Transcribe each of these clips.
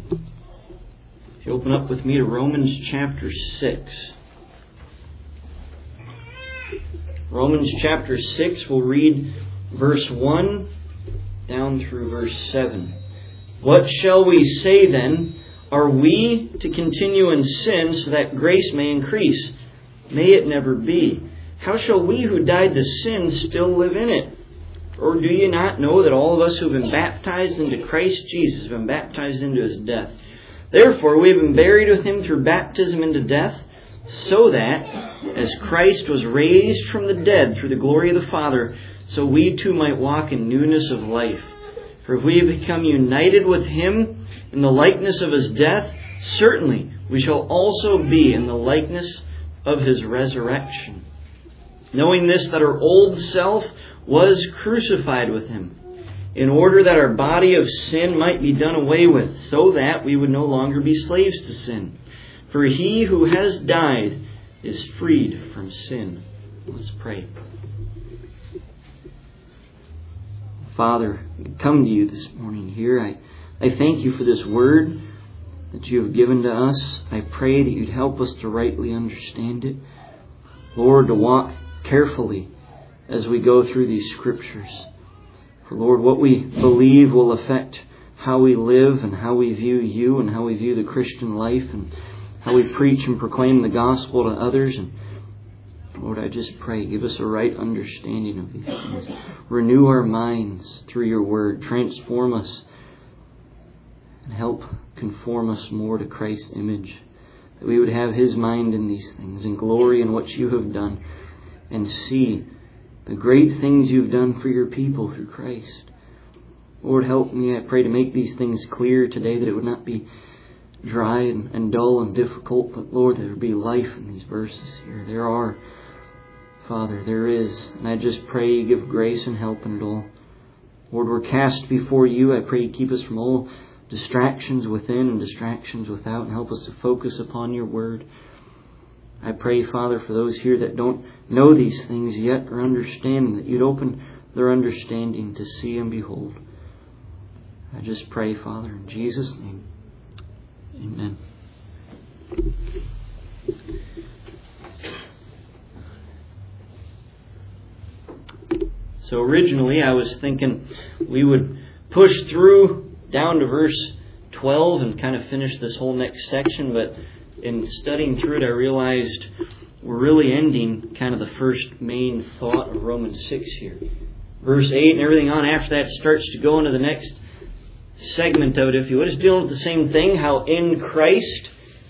If you open up with me to Romans chapter 6. Romans chapter 6, we'll read verse 1 down through verse 7. What shall we say then? Are we to continue in sin so that grace may increase? May it never be. How shall we who died to sin still live in it? Or do you not know that all of us who have been baptized into Christ Jesus have been baptized into His death? Therefore we have been buried with Him through baptism into death, so that, as Christ was raised from the dead through the glory of the Father, so we too might walk in newness of life. For if we have become united with Him in the likeness of His death, certainly we shall also be in the likeness of His resurrection. Knowing this, that our old self was crucified with Him, in order that our body of sin might be done away with, so that we would no longer be slaves to sin. For he who has died is freed from sin. Let's pray. Father, I come to You this morning here. I thank You for this word that You have given to us. I pray that You'd help us to rightly understand it. Lord, to walk carefully as we go through these scriptures. For Lord, what we believe will affect how we live and how we view You and how we view the Christian life and how we preach and proclaim the gospel to others. And Lord, I just pray, give us a right understanding of these things. Renew our minds through Your word. Transform us and help conform us more to Christ's image. That we would have His mind in these things and glory in what You have done and see the great things You've done for Your people through Christ. Lord, help me, I pray, to make these things clear today, that it would not be dry and dull and difficult, but Lord, there would be life in these verses here. There are, Father, there is. And I just pray You give grace and help in it all. Lord, we're cast before You. I pray You keep us from all distractions within and distractions without, and help us to focus upon Your word. I pray, Father, for those here that don't know these things yet or understand them, that You'd open their understanding to see and behold. I just pray, Father, in Jesus' name. Amen. So originally I was thinking we would push through down to verse 12 and kind of finish this whole next section, but in studying through it I realized we're really ending kind of the first main thought of Romans 6 here. Verse 8 and everything on after that starts to go into the next segment of it, if you would. It's dealing with the same thing, how in Christ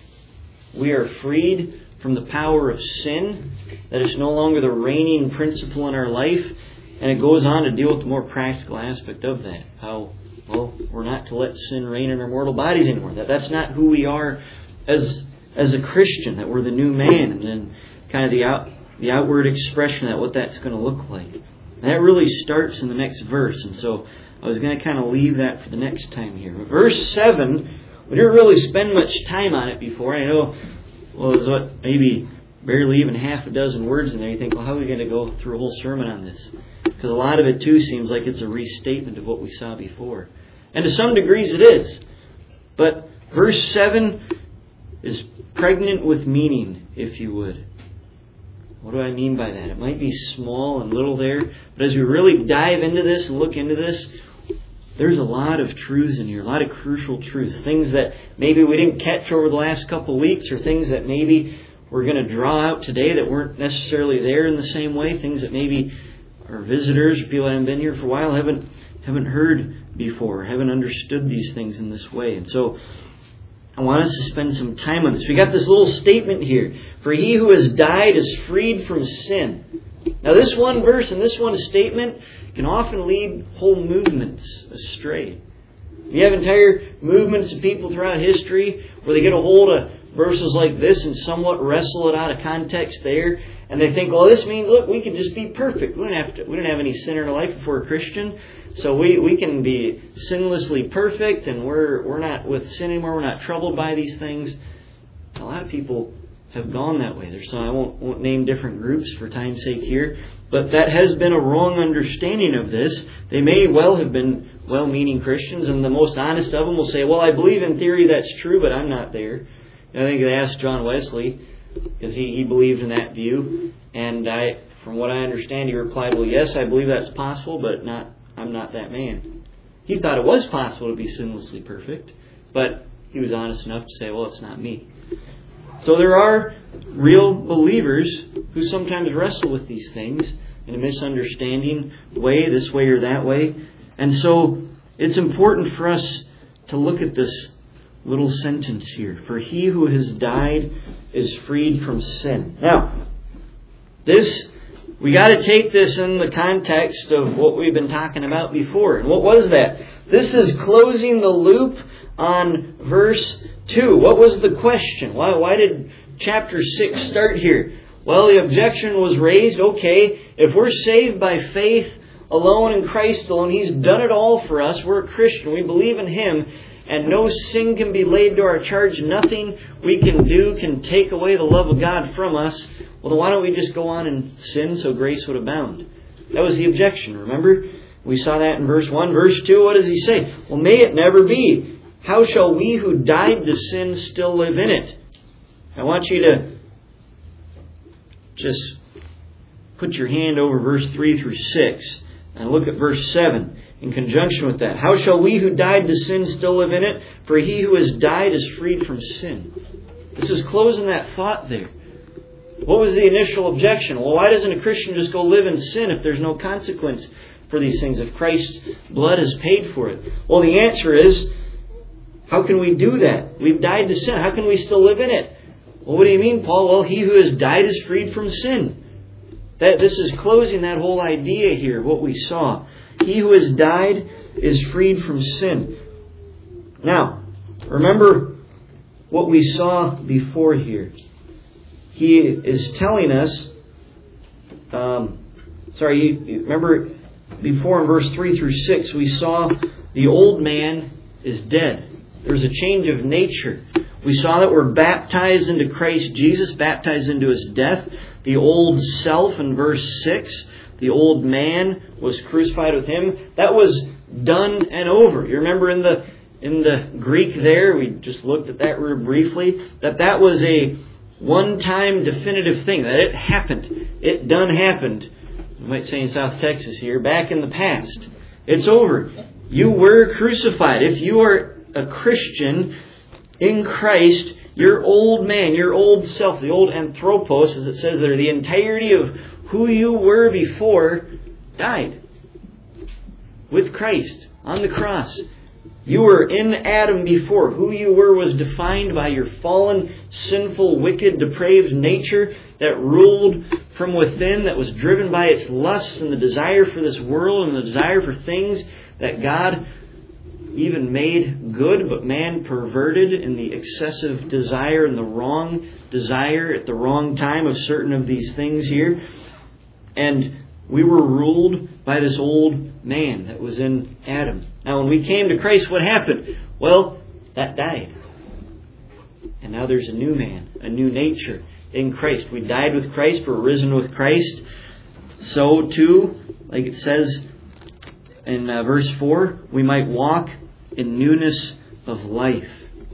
we are freed from the power of sin, that it's no longer the reigning principle in our life. And it goes on to deal with the more practical aspect of that. How, well, we're not to let sin reign in our mortal bodies anymore. That's not who we are as a Christian, that we're the new man. And then kind of the outward expression of what that's going to look like. And that really starts in the next verse. And so I was going to kind of leave that for the next time here. But verse 7, we didn't really spend much time on it before. I know, well, it was maybe barely even half a dozen words in there. You think, well, how are we going to go through a whole sermon on this? Because a lot of it, too, seems like it's a restatement of what we saw before. And to some degrees it is. But verse 7 is pregnant with meaning, if you would. What do I mean by that? It might be small and little there, but as we really dive into this and look into this, there's a lot of truths in here, a lot of crucial truths. Things that maybe we didn't catch over the last couple of weeks, or things that maybe we're going to draw out today that weren't necessarily there in the same way. Things that maybe our visitors or people that haven't been here for a while haven't heard before, haven't understood these things in this way. And so I want us to spend some time on this. We got this little statement here. For he who has died is freed from sin. Now this one verse and this one statement can often lead whole movements astray. You have entire movements of people throughout history where they get a hold of verses like this and somewhat wrestle it out of context there. And they think, well, this means, look, we can just be perfect. We don't have any sin in our life if we're a Christian. So we can be sinlessly perfect, and we're not with sin anymore. We're not troubled by these things. A lot of people have gone that way. So I won't name different groups for time's sake here. But that has been a wrong understanding of this. They may well have been well-meaning Christians, and the most honest of them will say, well, I believe in theory that's true, but I'm not there. And I think they asked John Wesley, because he believed in that view. And from what I understand, he replied, well, yes, I believe that's possible, but I'm not that man. He thought it was possible to be sinlessly perfect, but he was honest enough to say, well, it's not me. So there are real believers who sometimes wrestle with these things in a misunderstanding way, this way or that way. And so it's important for us to look at this little sentence here. For he who has died is freed from sin. Now, we got to take this in the context of what we've been talking about before. And what was that? This is closing the loop on verse 2. What was the question? Why did chapter 6 start here? Well, the objection was raised, okay, if we're saved by faith alone in Christ alone, He's done it all for us, we're a Christian, we believe in Him, and no sin can be laid to our charge, nothing we can do can take away the love of God from us, well, then why don't we just go on and sin so grace would abound? That was the objection, remember? We saw that in verse 1. Verse 2, what does he say? Well, may it never be. How shall we who died to sin still live in it? I want you to just put your hand over verse 3 through 6 and look at verse 7 in conjunction with that. How shall we who died to sin still live in it? For he who has died is freed from sin. This is closing that thought there. What was the initial objection? Well, why doesn't a Christian just go live in sin if there's no consequence for these things, if Christ's blood has paid for it? Well, the answer is, how can we do that? We've died to sin. How can we still live in it? Well, what do you mean, Paul? Well, he who has died is freed from sin. This is closing that whole idea here, what we saw. He who has died is freed from sin. Now, remember what we saw before here. He is telling us, remember before in verse 3 through 6, we saw the old man is dead. There's a change of nature. We saw that we're baptized into Christ Jesus, baptized into His death. The old self in verse 6, the old man was crucified with Him. That was done and over. You remember in the Greek there, we just looked at that real briefly, that was a one-time definitive thing, that it happened. It done happened. You might say in South Texas here, back in the past. It's over. You were crucified. If you are a Christian in Christ, your old man, your old self, the old anthropos, as it says there, the entirety of who you were before, died with Christ on the cross. You were in Adam before. Who you were was defined by your fallen, sinful, wicked, depraved nature that ruled from within, that was driven by its lusts and the desire for this world and the desire for things that God even made good, but man perverted in the excessive desire and the wrong desire at the wrong time of certain of these things here. And we were ruled by this old man that was in Adam. Now, when we came to Christ, what happened? Well, that died. And now there's a new man, a new nature in Christ. We died with Christ, we're risen with Christ. So, too, like it says in verse 4, we might walk in newness of life.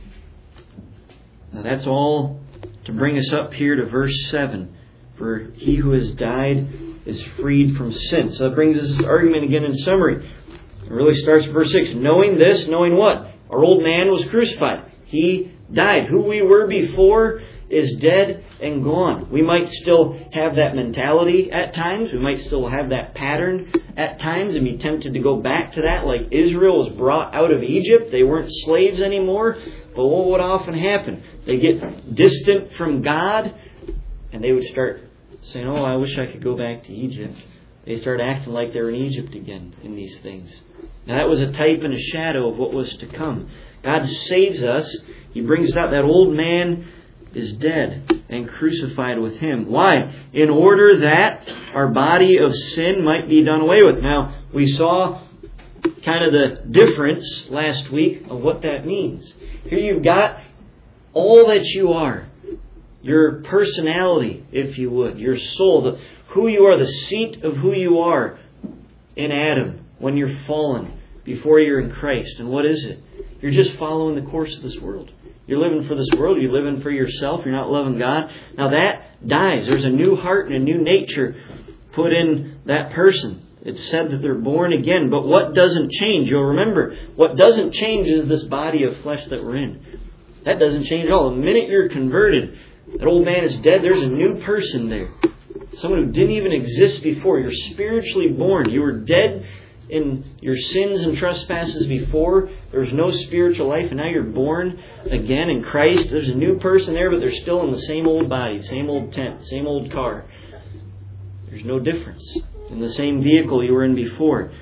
Now, that's all to bring us up here to verse 7. For he who has died is freed from sin. So that brings us this argument again in summary. It really starts with verse 6. Knowing this, knowing what? Our old man was crucified. He died. Who we were before is dead and gone. We might still have that mentality at times. We might still have that pattern at times and be tempted to go back to that, like Israel was brought out of Egypt. They weren't slaves anymore. But what would often happen? They get distant from God and they would start saying, oh, I wish I could go back to Egypt. They start acting like they're in Egypt again in these things. Now that was a type and a shadow of what was to come. God saves us. He brings us out. That old man is dead and crucified with Him. Why? In order that our body of sin might be done away with. Now, we saw kind of the difference last week of what that means. Here you've got all that you are. Your personality, if you would. Your soul. who you are, the seat of who you are in Adam when you're fallen before you're in Christ. And what is it? You're just following the course of this world. You're living for this world. You're living for yourself. You're not loving God. Now that dies. There's a new heart and a new nature put in that person. It's said that they're born again. But what doesn't change? You'll remember, what doesn't change is this body of flesh that we're in. That doesn't change at all. The minute you're converted, that old man is dead. There's a new person there. Someone who didn't even exist before. You're spiritually born. You were dead in your sins and trespasses before. There was no spiritual life, and now you're born again in Christ. There's a new person there, but they're still in the same old body, same old tent, same old car. There's no difference. In the same vehicle you were in before.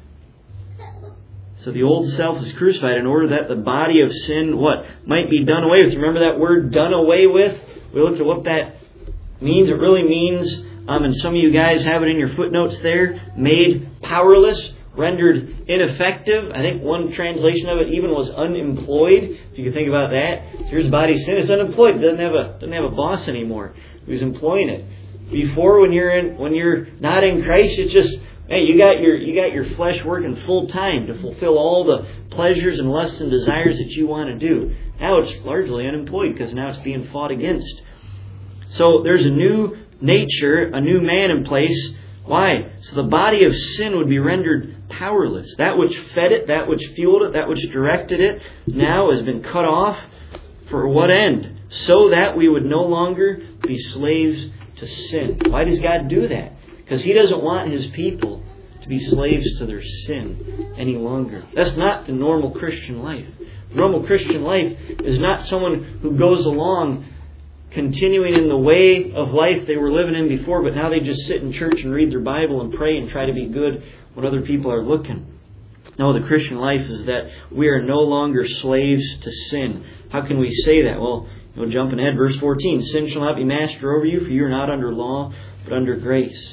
So the old self is crucified in order that the body of sin, might be done away with. You remember that word, done away with? We looked at what that means. It really means, and some of you guys have it in your footnotes there, made powerless, rendered ineffective. I think one translation of it even was unemployed. If you can think about that. Here's body of sin. It's unemployed. It doesn't have a boss anymore who's employing it. Before, when you're not in Christ, it's just, hey, you got your flesh working full time to fulfill all the pleasures and lusts and desires that you want to do. Now it's largely unemployed because now it's being fought against. So there's a new nature, a new man in place. Why? So the body of sin would be rendered powerless. That which fed it, that which fueled it, that which directed it, now has been cut off. For what end? So that we would no longer be slaves to sin. Why does God do that? Because He doesn't want His people to be slaves to their sin any longer. That's not the normal Christian life. The normal Christian life is not someone who goes along continuing in the way of life they were living in before, but now they just sit in church and read their Bible and pray and try to be good when other people are looking. No, the Christian life is that we are no longer slaves to sin. How can we say that? Well, jumping ahead, verse 14. Sin shall not be master over you, for you are not under law, but under grace.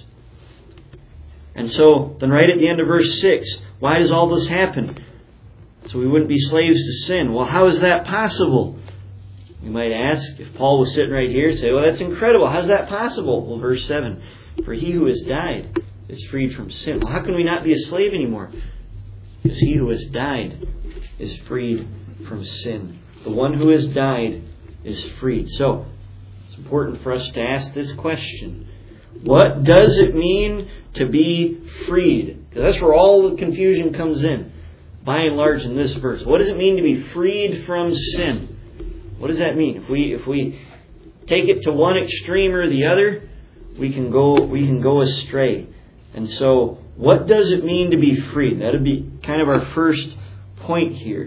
And so, then right at the end of verse 6, why does all this happen? So we wouldn't be slaves to sin. Well, how is that possible? You might ask, if Paul was sitting right here, say, well, that's incredible. How's that possible? Well, verse 7, for he who has died is freed from sin. Well, how can we not be a slave anymore? Because he who has died is freed from sin. The one who has died is freed. So, it's important for us to ask this question. What does it mean to be freed? Because that's where all the confusion comes in, by and large, in this verse. What does it mean to be freed from sin? What does that mean? If we take it to one extreme or the other, we can go astray. And so, what does it mean to be freed? That would be kind of our first point here.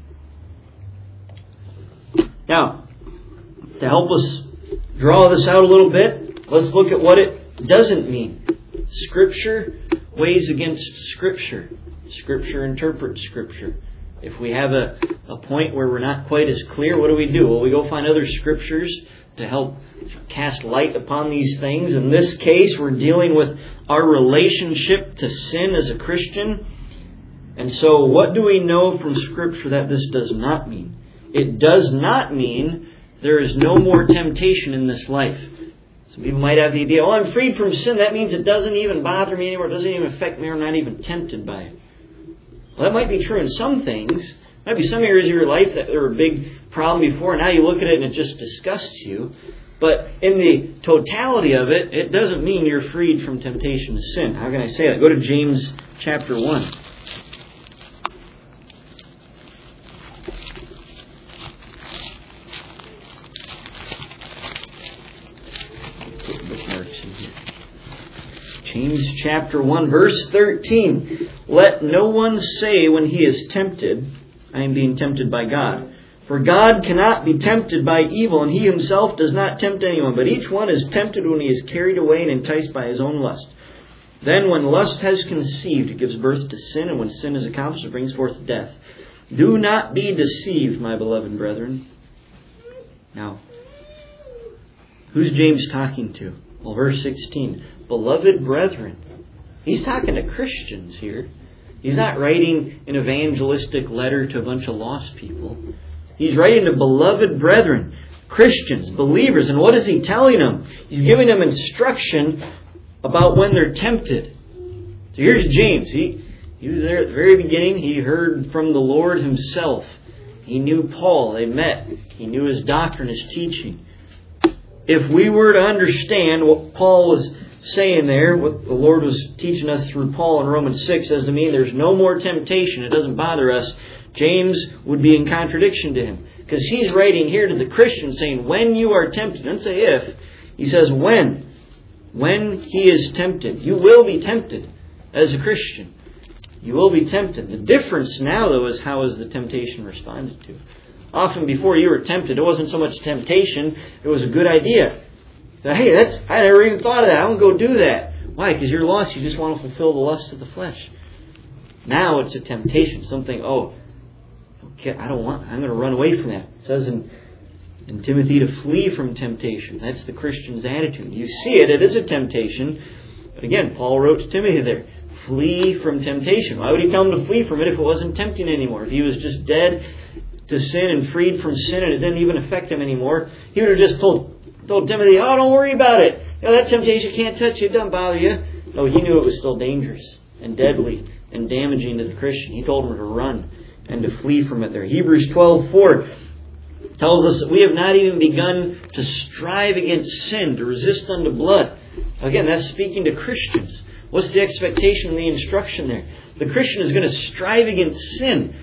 Now, to help us draw this out a little bit, let's look at what it doesn't mean. Scripture weighs against Scripture. Scripture interprets Scripture. If we have a point where we're not quite as clear, what do? Well, we go find other Scriptures to help cast light upon these things. In this case, we're dealing with our relationship to sin as a Christian. And so, what do we know from Scripture that this does not mean? It does not mean there is no more temptation in this life. Some people might have the idea, I'm freed from sin. That means it doesn't even bother me anymore. It doesn't even affect me. I'm not even tempted by it. Well, that might be true in some things. There might be some areas of your life that were a big problem before, and now you look at it and it just disgusts you. But in the totality of it, it doesn't mean you're freed from temptation to sin. How can I say that? Go to James chapter 1. James chapter 1, verse 13. Let no one say when he is tempted, I am being tempted by God. For God cannot be tempted by evil, and He Himself does not tempt anyone. But each one is tempted when he is carried away and enticed by his own lust. Then when lust has conceived, it gives birth to sin, and when sin is accomplished, it brings forth death. Do not be deceived, my beloved brethren. Now, who's James talking to? Well, verse 16. Beloved brethren. He's talking to Christians here. He's not writing an evangelistic letter to a bunch of lost people. He's writing to beloved brethren, Christians, believers. And what is he telling them? He's giving them instruction about when they're tempted. So here's James. He was there at the very beginning. He heard from the Lord Himself. He knew Paul. They met. He knew his doctrine, his teaching. If we were to understand what Paul was saying there, what the Lord was teaching us through Paul in Romans 6, as to mean there's no more temptation, it doesn't bother us, James would be in contradiction to him. Because he's writing here to the Christians saying, when you are tempted, doesn't say if, he says when. When he is tempted. You will be tempted as a Christian. You will be tempted. The difference now, though, is how is the temptation responded to. Often before you were tempted, it wasn't so much temptation, it was a good idea. So, hey, I never even thought of that. I won't go do that. Why? Because you're lost. You just want to fulfill the lusts of the flesh. Now it's a temptation. Something, I don't want, I'm going to run away from that. It says in Timothy to flee from temptation. That's the Christian's attitude. You see it is a temptation. But again, Paul wrote to Timothy there, flee from temptation. Why would he tell him to flee from it if it wasn't tempting anymore? If he was just dead to sin and freed from sin and it didn't even affect him anymore, he would have just told Timothy, don't worry about it. That temptation can't touch you, it doesn't bother you. No, he knew it was still dangerous and deadly and damaging to the Christian. He told him to run and to flee from it there. Hebrews 12:4 tells us that we have not even begun to strive against sin, to resist unto blood. Again, that's speaking to Christians. What's the expectation and the instruction there? The Christian is going to strive against sin.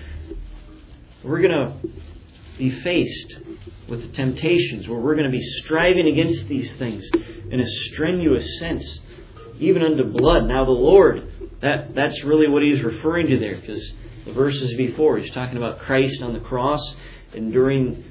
We're going to be faced with the temptations where we're going to be striving against these things in a strenuous sense, even unto blood. Now the Lord, that's really what He's referring to there, because the verses before, He's talking about Christ on the cross, enduring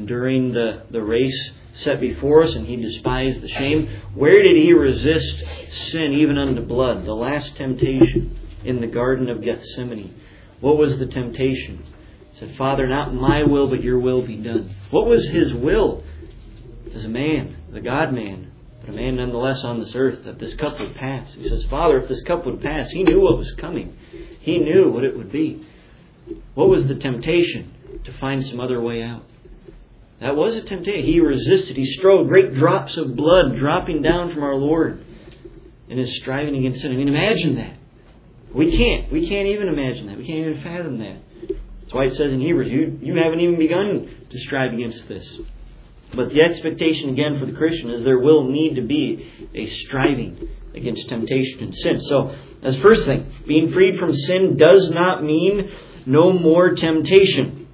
the race set before us, and He despised the shame. Where did He resist sin even unto blood? The last temptation in the Garden of Gethsemane. What was the temptation? He said, Father, not my will, but your will be done. What was His will as a man, the God-man, but a man nonetheless on this earth, that this cup would pass? He says, Father, if this cup would pass, He knew what was coming. He knew what it would be. What was the temptation? To find some other way out. That was a temptation. He resisted. He strove. Great drops of blood dropping down from our Lord in His striving against sin. I mean, imagine that. We can't. We can't even imagine that. We can't even fathom that. That's why it says in Hebrews, you haven't even begun to strive against this. But the expectation again for the Christian is there will need to be a striving against temptation and sin. So, as first thing, being freed from sin does not mean no more temptation.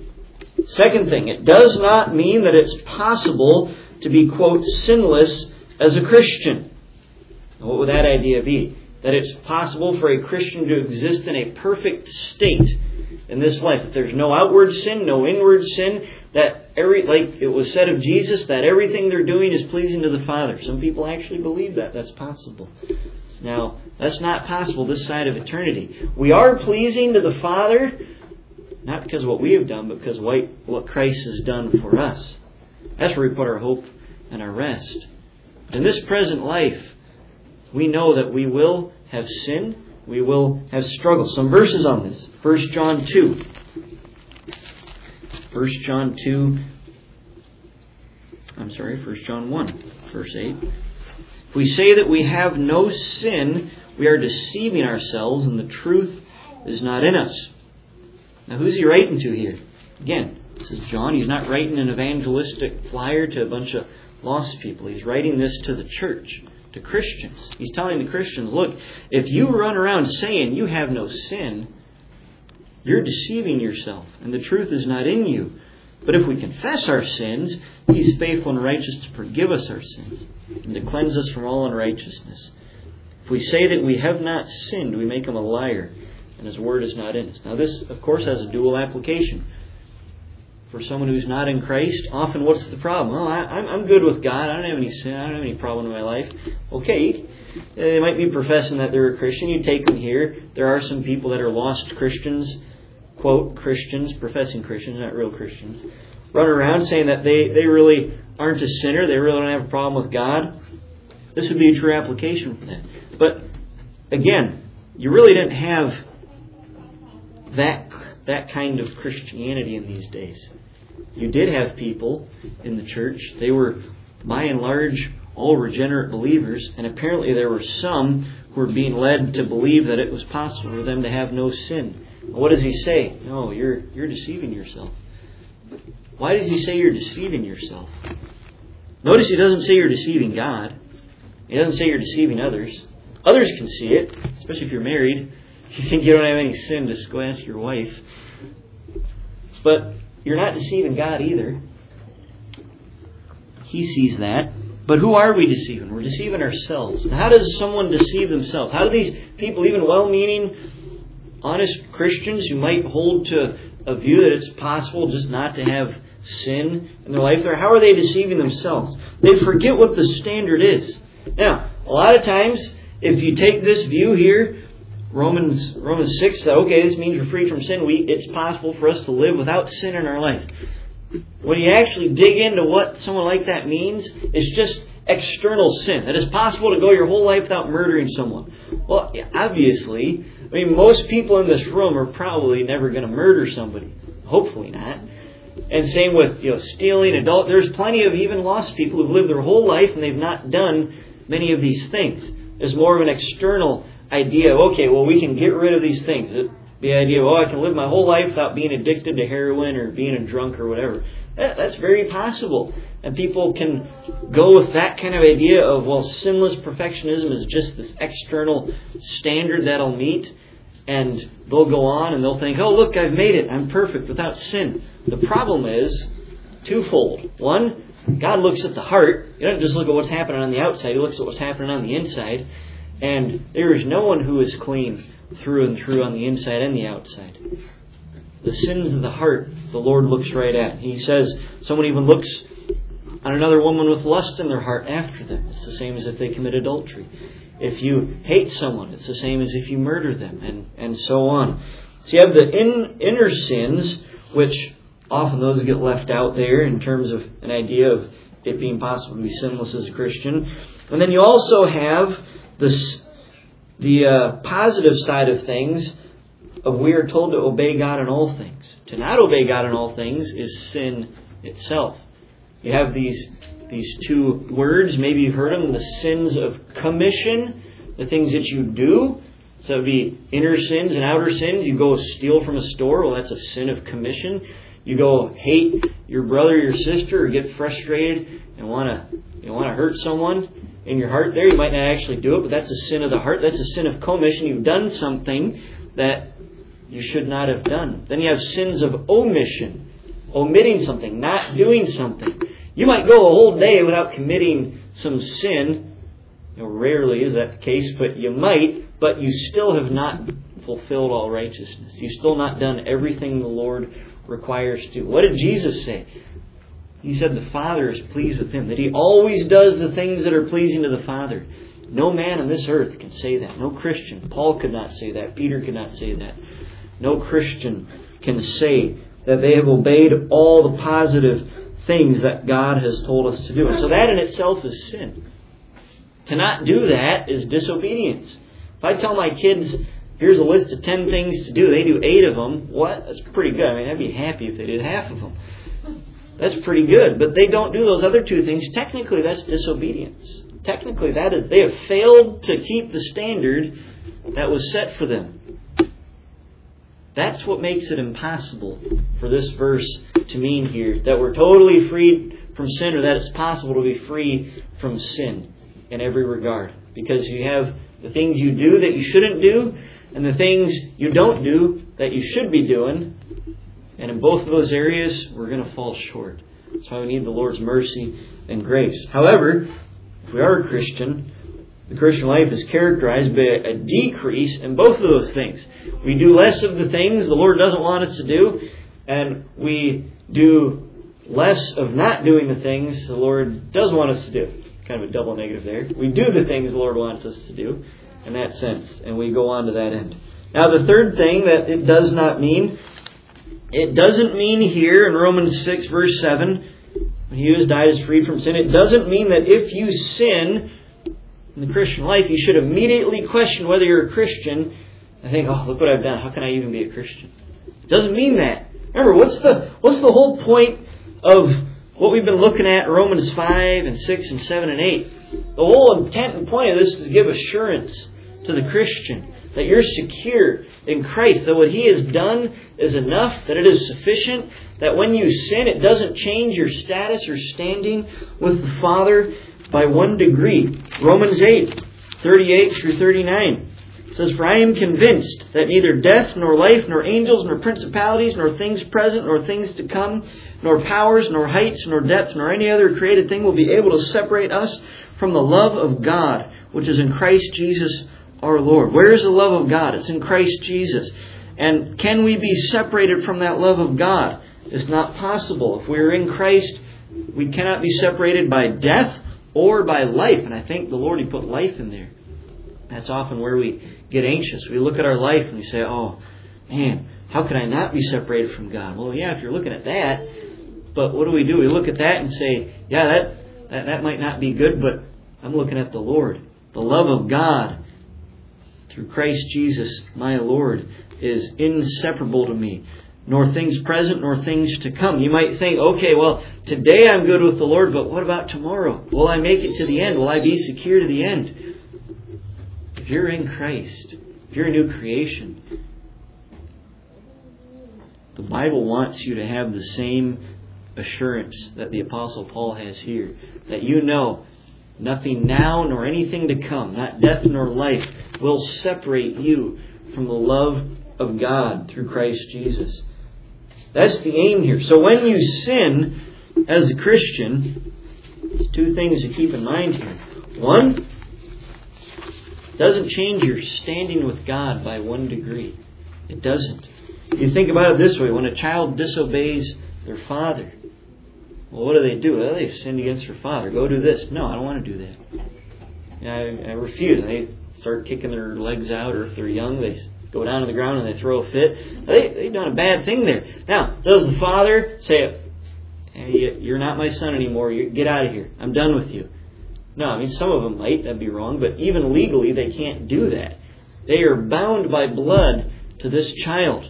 Second thing, it does not mean that it's possible to be, quote, sinless as a Christian. What would that idea be? That it's possible for a Christian to exist in a perfect state in this life. That there's no outward sin, no inward sin. That like it was said of Jesus, that everything they're doing is pleasing to the Father. Some people actually believe that. That's possible. Now, that's not possible this side of eternity. We are pleasing to the Father, not because of what we have done, but because of what Christ has done for us. That's where we put our hope and our rest. In this present life, we know that we will have sin, we will have struggle. Some verses on this. 1 John 2. 1 John 1, verse 8. If we say that we have no sin, we are deceiving ourselves and the truth is not in us. Now, who's he writing to here? Again, this is John. He's not writing an evangelistic flyer to a bunch of lost people. He's writing this to the church, to Christians. He's telling the Christians, look, if you run around saying you have no sin, you're deceiving yourself and the truth is not in you. But if we confess our sins, He's faithful and righteous to forgive us our sins and to cleanse us from all unrighteousness. If we say that we have not sinned, we make Him a liar, and His word is not in us. Now this, of course, has a dual application. For someone who's not in Christ, often what's the problem? Well, I'm good with God. I don't have any sin. I don't have any problem in my life. Okay, they might be professing that they're a Christian. You take them here. There are some people that are lost Christians, quote, Christians, professing Christians, not real Christians, run around saying that they really aren't a sinner. They really don't have a problem with God. This would be a true application for that. But again, you really didn't have that kind of Christianity in these days. You did have people in the church. They were, by and large, all regenerate believers, and apparently there were some who were being led to believe that it was possible for them to have no sin. What does he say? No, you're deceiving yourself. Why does he say you're deceiving yourself? Notice he doesn't say you're deceiving God. He doesn't say you're deceiving others. Others can see it, especially if you're married. If you think you don't have any sin, just go ask your wife. But you're not deceiving God either. He sees that. But who are we deceiving? We're deceiving ourselves. How does someone deceive themselves? How do these people, even well-meaning, honest Christians who might hold to a view that it's possible just not to have sin in their life, how are they deceiving themselves? They forget what the standard is. Now, a lot of times, if you take this view here, Romans 6, that okay, this means we're free from sin. It's possible for us to live without sin in our life. When you actually dig into what someone like that means, it's just external sin. That it's possible to go your whole life without murdering someone. Well, obviously, most people in this room are probably never going to murder somebody. Hopefully not. And same with stealing, adult. There's plenty of even lost people who've lived their whole life and they've not done many of these things. There's more of an external idea of, okay, well, we can get rid of these things. The idea of, I can live my whole life without being addicted to heroin or being a drunk or whatever. That's very possible. And people can go with that kind of idea of, sinless perfectionism is just this external standard that I'll meet. And they'll go on and they'll think, oh, look, I've made it. I'm perfect without sin. The problem is twofold. One, God looks at the heart. He doesn't just look at what's happening on the outside. He looks at what's happening on the inside. And there is no one who is clean through and through on the inside and the outside. The sins of the heart, the Lord looks right at. He says someone even looks on another woman with lust in their heart after them. It's the same as if they commit adultery. If you hate someone, it's the same as if you murder them, and so on. So you have the inner sins, which often those get left out there in terms of an idea of it being possible to be sinless as a Christian. And then you also have the positive side of things, of we are told to obey God in all things. To not obey God in all things is sin itself. You have these two words, maybe you've heard them, the sins of commission, the things that you do. So it would be inner sins and outer sins. You go steal from a store, well, that's a sin of commission. You go hate your brother or your sister or get frustrated and want to hurt someone in your heart there. You might not actually do it, but that's a sin of the heart. That's a sin of commission. You've done something that you should not have done. Then you have sins of omission, omitting something, not doing something. You might go a whole day without committing some sin. Rarely is that the case, but you might, but you still have not fulfilled all righteousness. You've still not done everything the Lord requires to do. What did Jesus say? He said the Father is pleased with Him, that He always does the things that are pleasing to the Father. No man on this earth can say that. No Christian. Paul could not say that. Peter could not say that. No Christian can say that they have obeyed all the positive things that God has told us to do. And so that in itself is sin. To not do that is disobedience. If I tell my kids, here's a list of 10 things to do, they do 8 of them, what? That's pretty good. I'd be happy if they did half of them. That's pretty good. But they don't do those other 2 things. Technically, that's disobedience. Technically, that is, they have failed to keep the standard that was set for them. That's what makes it impossible for this verse to mean here that we're totally freed from sin, or that it's possible to be free from sin in every regard. Because you have the things you do that you shouldn't do, and the things you don't do that you should be doing. And in both of those areas, we're going to fall short. That's why we need the Lord's mercy and grace. However, if we are a Christian, the Christian life is characterized by a decrease in both of those things. We do less of the things the Lord doesn't want us to do, and we do less of not doing the things the Lord does want us to do. Kind of a double negative there. We do the things the Lord wants us to do in that sense, and we go on to that end. Now, the third thing that it does not mean, it doesn't mean here in Romans 6 verse 7, when He who has died is freed from sin, it doesn't mean that if you sin in the Christian life, you should immediately question whether you're a Christian and think, oh, look what I've done. How can I even be a Christian? It doesn't mean that. Remember, what's the whole point of what we've been looking at in Romans 5 and 6 and 7 and 8. The whole intent and point of this is to give assurance to the Christian that you're secure in Christ, that what He has done is enough, that it is sufficient, that when you sin, it doesn't change your status or standing with the Father by 1 degree. Romans 8, 38 through 39. It says, "For I am convinced that neither death, nor life, nor angels, nor principalities, nor things present, nor things to come, nor powers, nor heights, nor depth, nor any other created thing will be able to separate us from the love of God, which is in Christ Jesus our Lord." Where is the love of God? It's in Christ Jesus. And can we be separated from that love of God? It's not possible. If we are in Christ, we cannot be separated by death or by life. And I thank the Lord He put life in there. That's often where we get anxious. We look at our life and we say, "Oh, man, how could I not be separated from God?" Well, yeah, if you're looking at that. But what do? We look at that and say, "Yeah, that might not be good, but I'm looking at the Lord." The love of God through Christ Jesus, my Lord, is inseparable to me. Nor things present, nor things to come. You might think, okay, well, today I'm good with the Lord, but what about tomorrow? Will I make it to the end? Will I be secure to the end? If you're in Christ, if you're a new creation, the Bible wants you to have the same assurance that the Apostle Paul has here. That you know nothing now nor anything to come, not death nor life, will separate you from the love of God through Christ Jesus. That's the aim here. So when you sin as a Christian, there's two things to keep in mind here. One, it doesn't change your standing with God by 1 degree. It doesn't. You think about it this way. When a child disobeys their father, well, what do? Well, they've sinned against their father. Go do this. No, I don't want to do that. I refuse. They start kicking their legs out, or if they're young, they go down to the ground and they throw a fit. They've done a bad thing there. Now, does the father say, "Hey, you're not my son anymore. Get out of here. I'm done with you"? No, I mean, some of them might. That'd be wrong. But even legally, they can't do that. They are bound by blood to this child.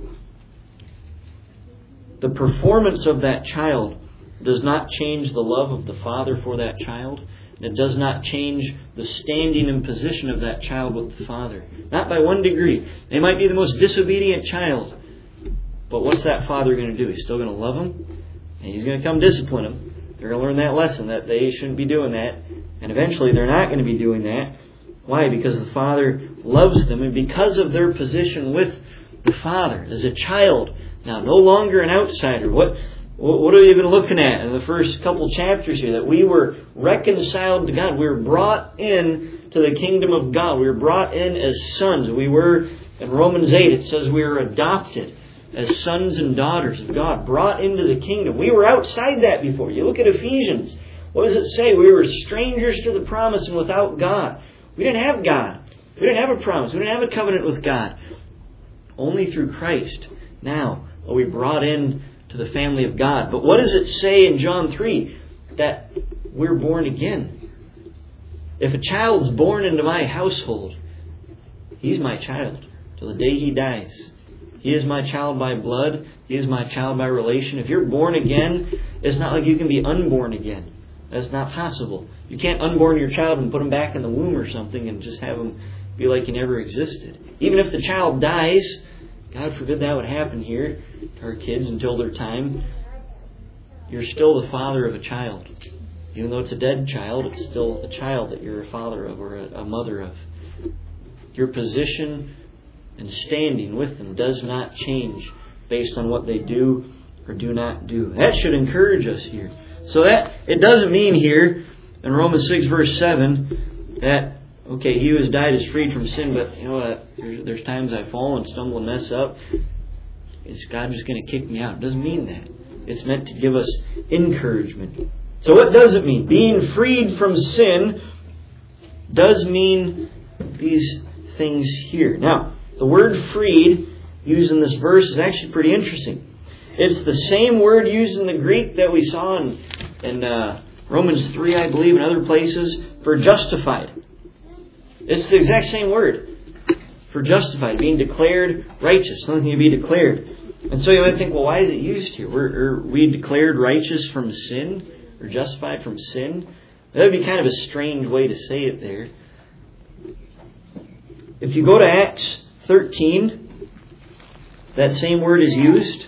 The performance of that child does not change the love of the father for that child. It does not change the standing and position of that child with the father. Not by 1 degree. They might be the most disobedient child. But what's that father going to do? He's still going to love them. And He's going to come discipline them. They're going to learn that lesson, that they shouldn't be doing that. And eventually they're not going to be doing that. Why? Because the father loves them. And because of their position with the father as a child, now no longer an outsider. What are we even looking at in the first couple chapters here? That we were reconciled to God. We were brought in to the kingdom of God. We were brought in as sons. We were, in Romans 8, it says we were adopted as sons and daughters of God. Brought into the kingdom. We were outside that before. You look at Ephesians. What does it say? We were strangers to the promise and without God. We didn't have God. We didn't have a promise. We didn't have a covenant with God. Only through Christ. Now, are we brought in to the family of God. But what does it say in John 3? That we're born again. If a child's born into my household, he's my child till the day he dies. He is my child by blood. He is my child by relation. If you're born again, it's not like you can be unborn again. That's not possible. You can't unborn your child and put him back in the womb or something and just have him be like he never existed. Even if the child dies, God forbid that would happen here to our kids until their time, you're still the father of a child. Even though it's a dead child, it's still a child that you're a father of or a mother of. Your position and standing with them does not change based on what they do or do not do. That should encourage us here. So that it doesn't mean here in Romans 6 verse 7 that, okay, he who has died is freed from sin, but you know what? There's times I fall and stumble and mess up. Is God just going to kick me out? It doesn't mean that. It's meant to give us encouragement. So what does it mean? Being freed from sin does mean these things here. Now, the word freed used in this verse is actually pretty interesting. It's the same word used in the Greek that we saw in Romans 3, I believe, and other places for justified. It's the exact same word for justified, being declared righteous, something to be declared. And so you might think, well, why is it used here? Are we declared righteous from sin or justified from sin? That would be kind of a strange way to say it there. If you go to Acts 13, that same word is used.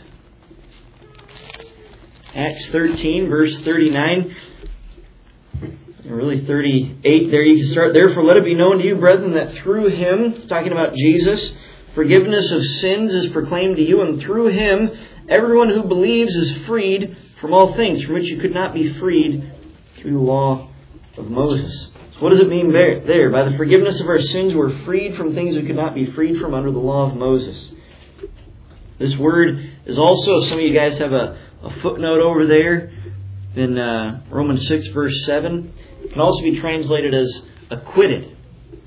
Acts 13, verse 39. Really 38 there. You can start. Therefore, let it be known to you, brethren, that through Him, it's talking about Jesus, forgiveness of sins is proclaimed to you, and through Him, everyone who believes is freed from all things from which you could not be freed through the law of Moses. So what does it mean there? By the forgiveness of our sins, we're freed from things we could not be freed from under the law of Moses. This word is also, some of you guys have a footnote over there in Romans 6, verse 7. It can also be translated as acquitted.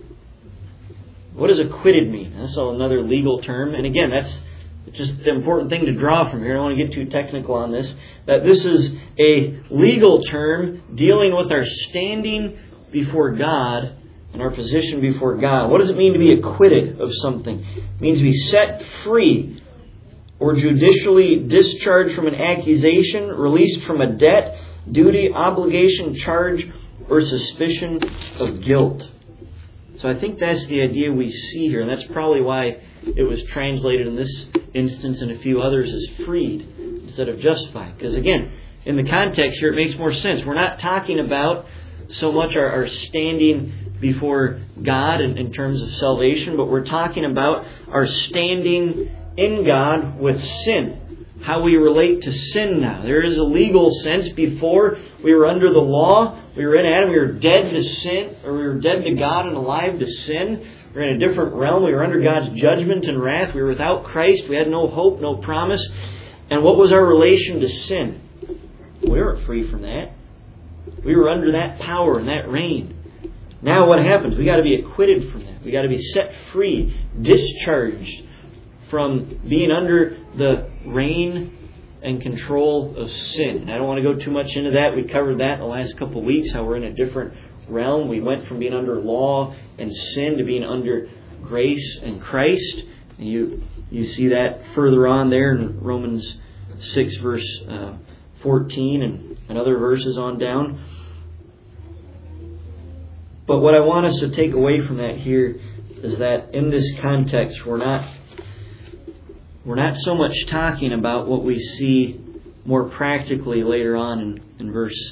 What does acquitted mean? That's another legal term. And again, that's just the important thing to draw from here. I don't want to get too technical on this. That this is a legal term dealing with our standing before God and our position before God. What does it mean to be acquitted of something? It means to be set free or judicially discharged from an accusation, released from a debt, duty, obligation, charge, or suspicion of guilt. So I think that's the idea we see here, and that's probably why it was translated in this instance and a few others as freed instead of justified. Because again, in the context here, it makes more sense. We're not talking about so much our standing before God in terms of salvation, but we're talking about our standing in God with sin. How we relate to sin now. There is a legal sense. Before we were under the law, we were in Adam, we were dead to sin, or we were dead to God and alive to sin. We were in a different realm. We were under God's judgment and wrath. We were without Christ. We had no hope, no promise. And what was our relation to sin? We weren't free from that. We were under that power and that reign. Now what happens? We got to be acquitted from that. We got to be set free, discharged from being under the reign and control of sin. And I don't want to go too much into that. We covered that in the last couple of weeks, how we're in a different realm. We went from being under law and sin to being under grace and Christ. And you see that further on there in Romans 6, verse 14 and other verses on down. But what I want us to take away from that here is that in this context, we're not so much talking about what we see more practically later on in verse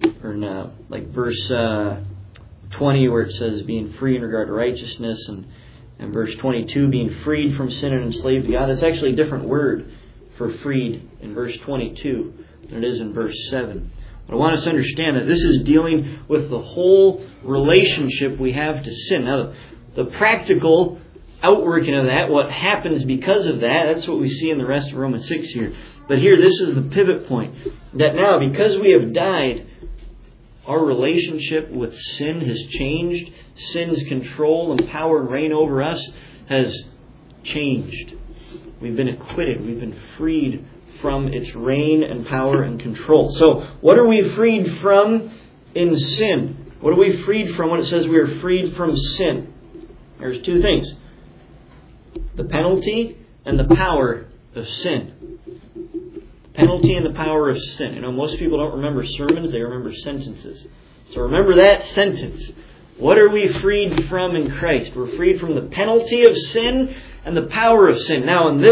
20, where it says being free in regard to righteousness, and verse 22 being freed from sin and enslaved to God. That's actually a different word for freed in verse 22 than it is in verse 7. But I want us to understand that this is dealing with the whole relationship we have to sin. Now, the practical outworking of that, what happens because of that, that's what we see in the rest of Romans 6 here. But here, this is the pivot point. That now, because we have died, our relationship with sin has changed. Sin's control and power and reign over us has changed. We've been acquitted. We've been freed from its reign and power and control. So, what are we freed from in sin? What are we freed from when it says we are freed from sin? There's two things. The penalty and the power of sin. The penalty and the power of sin. You know, most people don't remember sermons, they remember sentences. So remember that sentence. What are we freed from in Christ? We're freed from the penalty of sin and the power of sin. Now in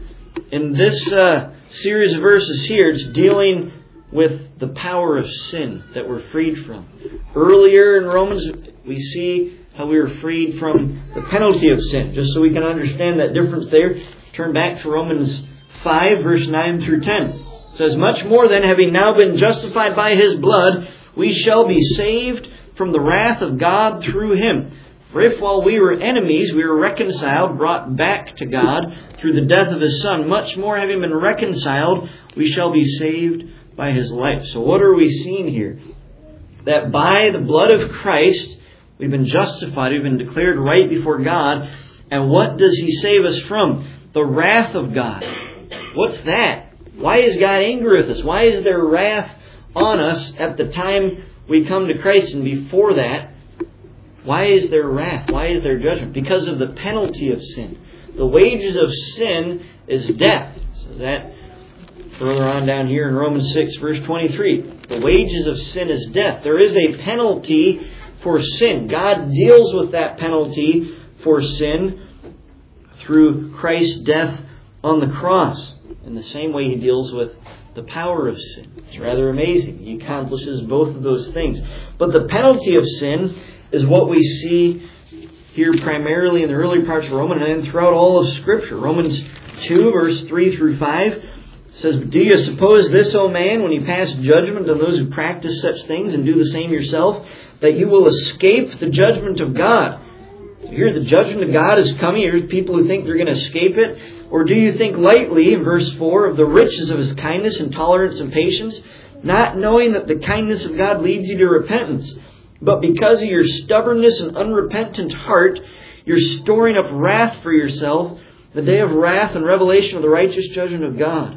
this series of verses here, it's dealing with the power of sin that we're freed from. Earlier in Romans, we see how we were freed from the penalty of sin. Just so we can understand that difference there, turn back to Romans 5, verse 9 through 10. It says, much more then, having now been justified by His blood, we shall be saved from the wrath of God through Him. For if while we were enemies, we were reconciled, brought back to God through the death of His Son, much more having been reconciled, we shall be saved by His life. So what are we seeing here? That by the blood of Christ, we've been justified, we've been declared right before God. And what does He save us from? The wrath of God. What's that? Why is God angry with us? Why is there wrath on us at the time we come to Christ and before that? Why is there wrath? Why is there judgment? Because of the penalty of sin. The wages of sin is death. that further on down here in Romans 6, verse 23. The wages of sin is death. There is a penalty for sin. God deals with that penalty for sin through Christ's death on the cross. In the same way He deals with the power of sin. It's rather amazing. He accomplishes both of those things. But the penalty of sin is what we see here primarily in the early parts of Romans and throughout all of Scripture. Romans 2, verse 3 through 5 says, "Do you suppose this, O man, when you pass judgment on those who practice such things and do the same yourself, that you will escape the judgment of God?" So here the judgment of God is coming. Here's people who think they're going to escape it. "Or do you think lightly," in verse 4, "of the riches of His kindness and tolerance and patience, not knowing that the kindness of God leads you to repentance? But because of your stubbornness and unrepentant heart, you're storing up wrath for yourself, the day of wrath and revelation of the righteous judgment of God."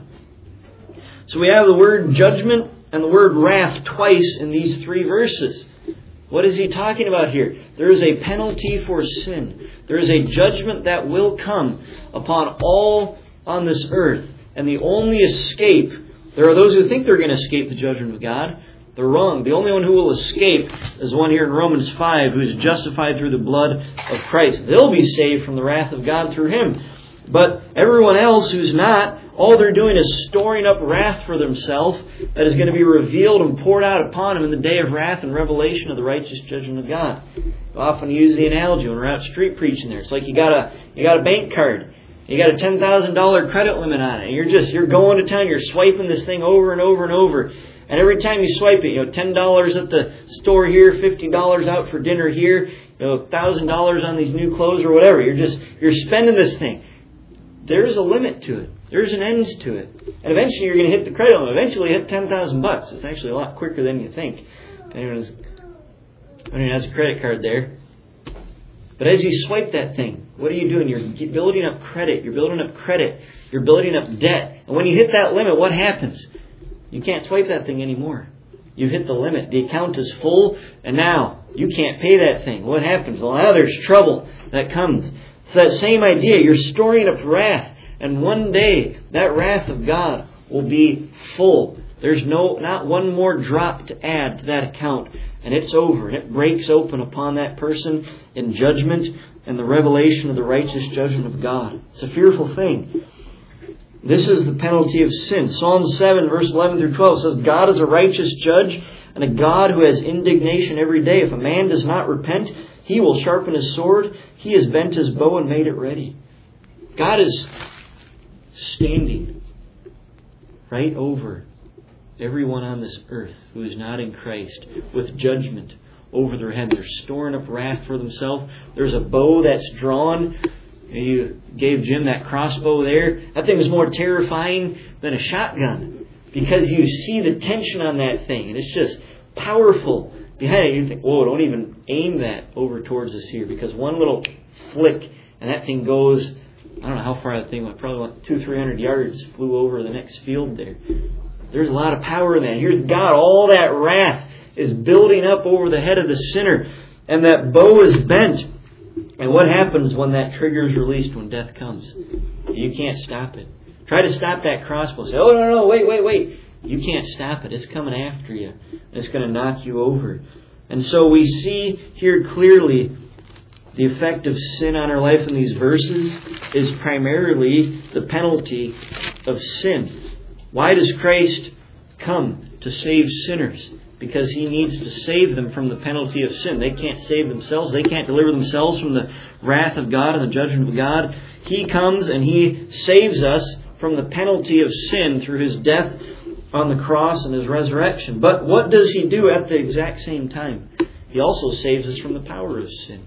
So we have the word judgment and the word wrath twice in these 3 verses. What is he talking about here? There is a penalty for sin. There is a judgment that will come upon all on this earth. And the only escape, there are those who think they're going to escape the judgment of God. They're wrong. The only one who will escape is one here in Romans 5, who is justified through the blood of Christ. They'll be saved from the wrath of God through Him. But everyone else who's not, all they're doing is storing up wrath for themselves that is going to be revealed and poured out upon them in the day of wrath and revelation of the righteous judgment of God. I often use the analogy when we're out street preaching there. It's like you got a bank card. You got a $10,000 credit limit on it. And you're going to town. You're swiping this thing over and over and over. And every time you swipe it, $10 at the store here, $50 out for dinner here, $1,000 on these new clothes or whatever. You're spending this thing. There's a limit to it. There's an end to it. And eventually you're going to hit the credit limit. Eventually you hit $10,000. It's actually a lot quicker than you think. Anyone has a credit card there. But as you swipe that thing, what are you doing? You're building up credit. You're building up credit. You're building up debt. And when you hit that limit, what happens? You can't swipe that thing anymore. You hit the limit. The account is full, and now you can't pay that thing. What happens? Well, now there's trouble that comes. It's that same idea. You're storing up wrath. And one day, that wrath of God will be full. There's not one more drop to add to that account. And it's over. And it breaks open upon that person in judgment and the revelation of the righteous judgment of God. It's a fearful thing. This is the penalty of sin. Psalm 7, verse 11 through 12 says, "God is a righteous judge and a God who has indignation every day. If a man does not repent, he will sharpen his sword. He has bent his bow and made it ready." God is standing right over everyone on this earth who is not in Christ with judgment over their head. They're storing up wrath for themselves. There's a bow that's drawn. You gave Jim that crossbow there. That thing is more terrifying than a shotgun because you see the tension on that thing and it's just powerful. Behind it, you think, whoa, don't even aim that over towards us here because one little flick and that thing goes, I don't know how far that thing went, probably like 200-300 yards, flew over the next field there. There's a lot of power in that. Here's God, all that wrath is building up over the head of the sinner and that bow is bent. And what happens when that trigger is released when death comes? You can't stop it. Try to stop that crossbow. Say, oh, no, wait. You can't stop it. It's coming after you. It's going to knock you over. And so we see here clearly the effect of sin on our life in these verses is primarily the penalty of sin. Why does Christ come? To save sinners. Because He needs to save them from the penalty of sin. They can't save themselves. They can't deliver themselves from the wrath of God and the judgment of God. He comes and He saves us from the penalty of sin through His death on the cross and His resurrection. But what does He do at the exact same time? He also saves us from the power of sin.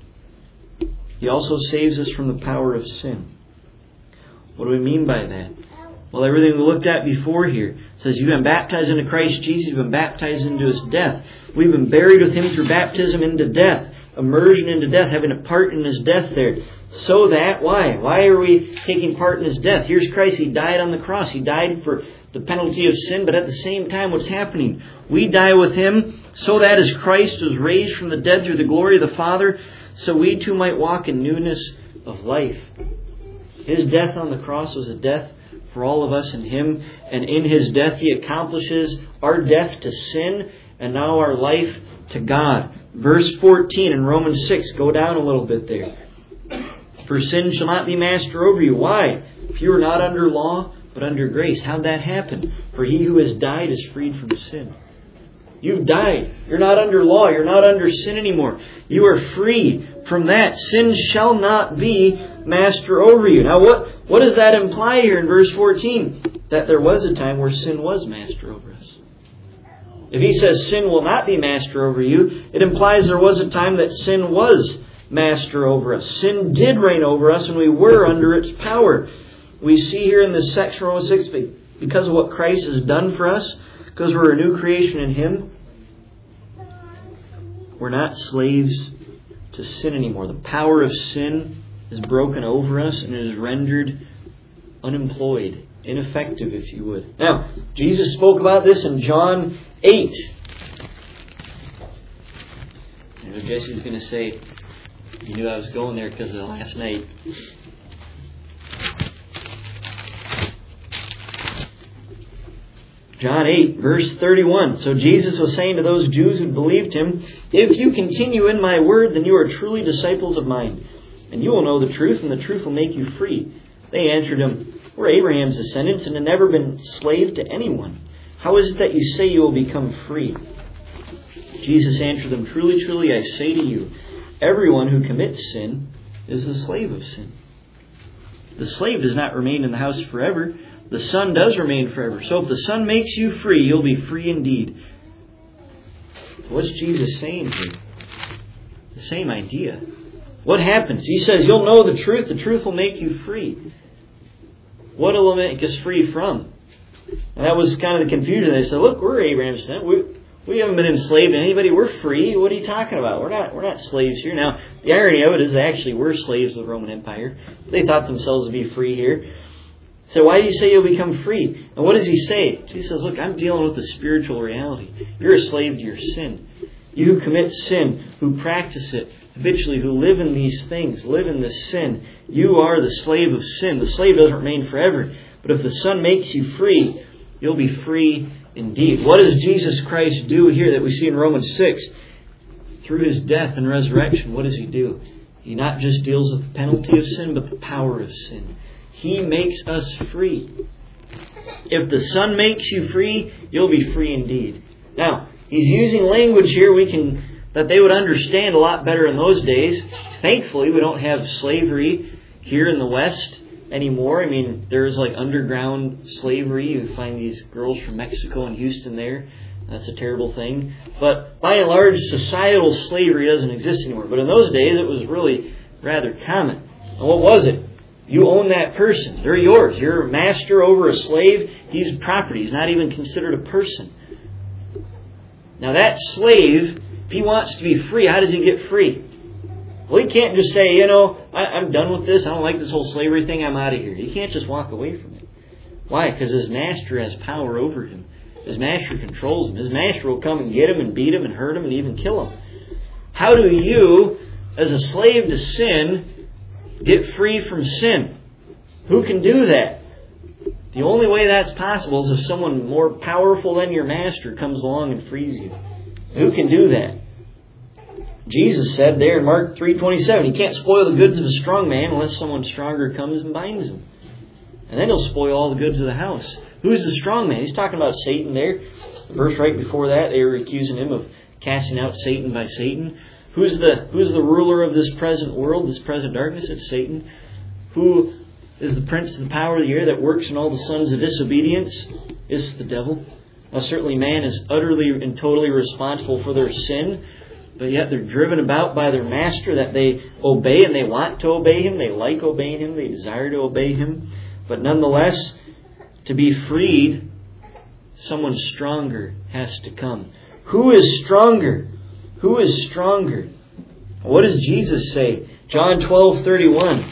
He also saves us from the power of sin. What do we mean by that? Well, everything we looked at before here says you've been baptized into Christ Jesus. You've been baptized into His death. We've been buried with Him through baptism into death. Immersion into death, having a part in His death there. So that, why? Why are we taking part in His death? Here's Christ. He died on the cross. He died for the penalty of sin. But at the same time, what's happening? We die with Him so that as Christ was raised from the dead through the glory of the Father, so we too might walk in newness of life. His death on the cross was a death for all of us in Him. And in His death He accomplishes our death to sin and now our life to God. Verse 14 in Romans 6. Go down a little bit there. For sin shall not be master over you. Why? If you are not under law, but under grace. How'd that happen? For he who has died is freed from sin. You've died. You're not under law. You're not under sin anymore. You are free from that. Sin shall not be master over you. Now what does that imply here in verse 14? That there was a time where sin was master over us. If he says sin will not be master over you, it implies there was a time that sin was master over us. Sin did reign over us and we were under its power. We see here in this section, Romans 6, because of what Christ has done for us, because we're a new creation in Him, we're not slaves to sin anymore. The power of sin is broken over us and it is rendered unemployed, ineffective, if you would. Now, Jesus spoke about this in John 8. I know Jesse's going to say, you knew I was going there because of the last night. John 8, verse 31. So Jesus was saying to those Jews who believed Him, if you continue in my word, then you are truly disciples of mine. And you will know the truth, and the truth will make you free. They answered Him, we're Abraham's descendants and have never been slave to anyone. How is it that you say you will become free? Jesus answered them, truly, truly, I say to you, everyone who commits sin is a slave of sin. The slave does not remain in the house forever. The Son does remain forever. So if the Son makes you free, you'll be free indeed. What's Jesus saying here? The same idea. What happens? He says, you'll know the truth will make you free. What will it make us free from? And that was kind of the confusion. They said, look, we're Abraham's descendants. We haven't been enslaved to anybody. We're free. What are you talking about? We're not slaves here. Now, the irony of it is they actually were slaves of the Roman Empire. They thought themselves to be free here. So why do you say you'll become free? And what does He say? Jesus says, look, I'm dealing with the spiritual reality. You're a slave to your sin. You who commit sin, who practice it habitually, who live in these things, live in this sin, you are the slave of sin. The slave doesn't remain forever. But if the Son makes you free, you'll be free indeed. What does Jesus Christ do here that we see in Romans 6? Through His death and resurrection, what does He do? He not just deals with the penalty of sin, but the power of sin. He makes us free. If the Son makes you free, you'll be free indeed. Now, He's using language here that they would understand a lot better in those days. Thankfully, we don't have slavery here in the West anymore. I mean, there's like underground slavery. You find these girls from Mexico and Houston there. That's a terrible thing. But by and large, societal slavery doesn't exist anymore. But in those days, it was really rather common. And what was it? You own that person. They're yours. You're a master over a slave. He's property. He's not even considered a person. Now that slave, if he wants to be free, how does he get free? Well, he can't just say, I'm done with this. I don't like this whole slavery thing. I'm out of here. He can't just walk away from it. Why? Because his master has power over him. His master controls him. His master will come and get him and beat him and hurt him and even kill him. How do you, as a slave to sin, get free from sin? Who can do that? The only way that's possible is if someone more powerful than your master comes along and frees you. Who can do that? Jesus said there in Mark 3:27, he can't spoil the goods of a strong man unless someone stronger comes and binds him. And then he'll spoil all the goods of the house. Who's the strong man? He's talking about Satan there. The verse right before that, they were accusing him of casting out Satan by Satan. Who's the ruler of this present world, this present darkness? It's Satan. Who is the prince of the power of the air that works in all the sons of disobedience? It's the devil. Now certainly man is utterly and totally responsible for their sin, but yet they're driven about by their master that they obey, and they want to obey him. They like obeying him. They desire to obey him. But nonetheless, to be freed, someone stronger has to come. Who is stronger? Who is stronger? What does Jesus say? John 12:31.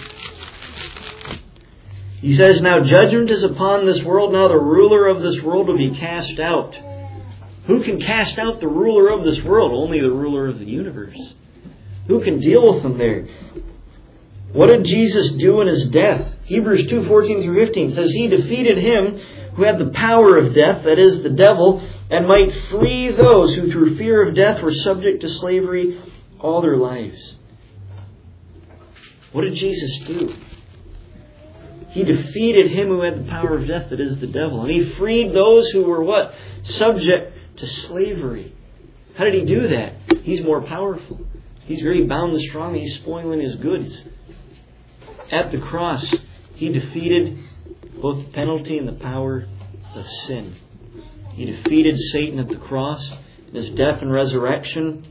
He says, now judgment is upon this world. Now the ruler of this world will be cast out. Who can cast out the ruler of this world? Only the ruler of the universe. Who can deal with them there? What did Jesus do in His death? Hebrews 2:14 through 15 says, He defeated him who had the power of death, that is, the devil, and might free those who through fear of death were subject to slavery all their lives. What did Jesus do? He defeated him who had the power of death, that is, the devil. And He freed those who were what? Subject to slavery. How did He do that? He's more powerful. He's very bound and strong. He's spoiling His goods. At the cross, He defeated both the penalty and the power of sin. He defeated Satan at the cross. In His death and resurrection,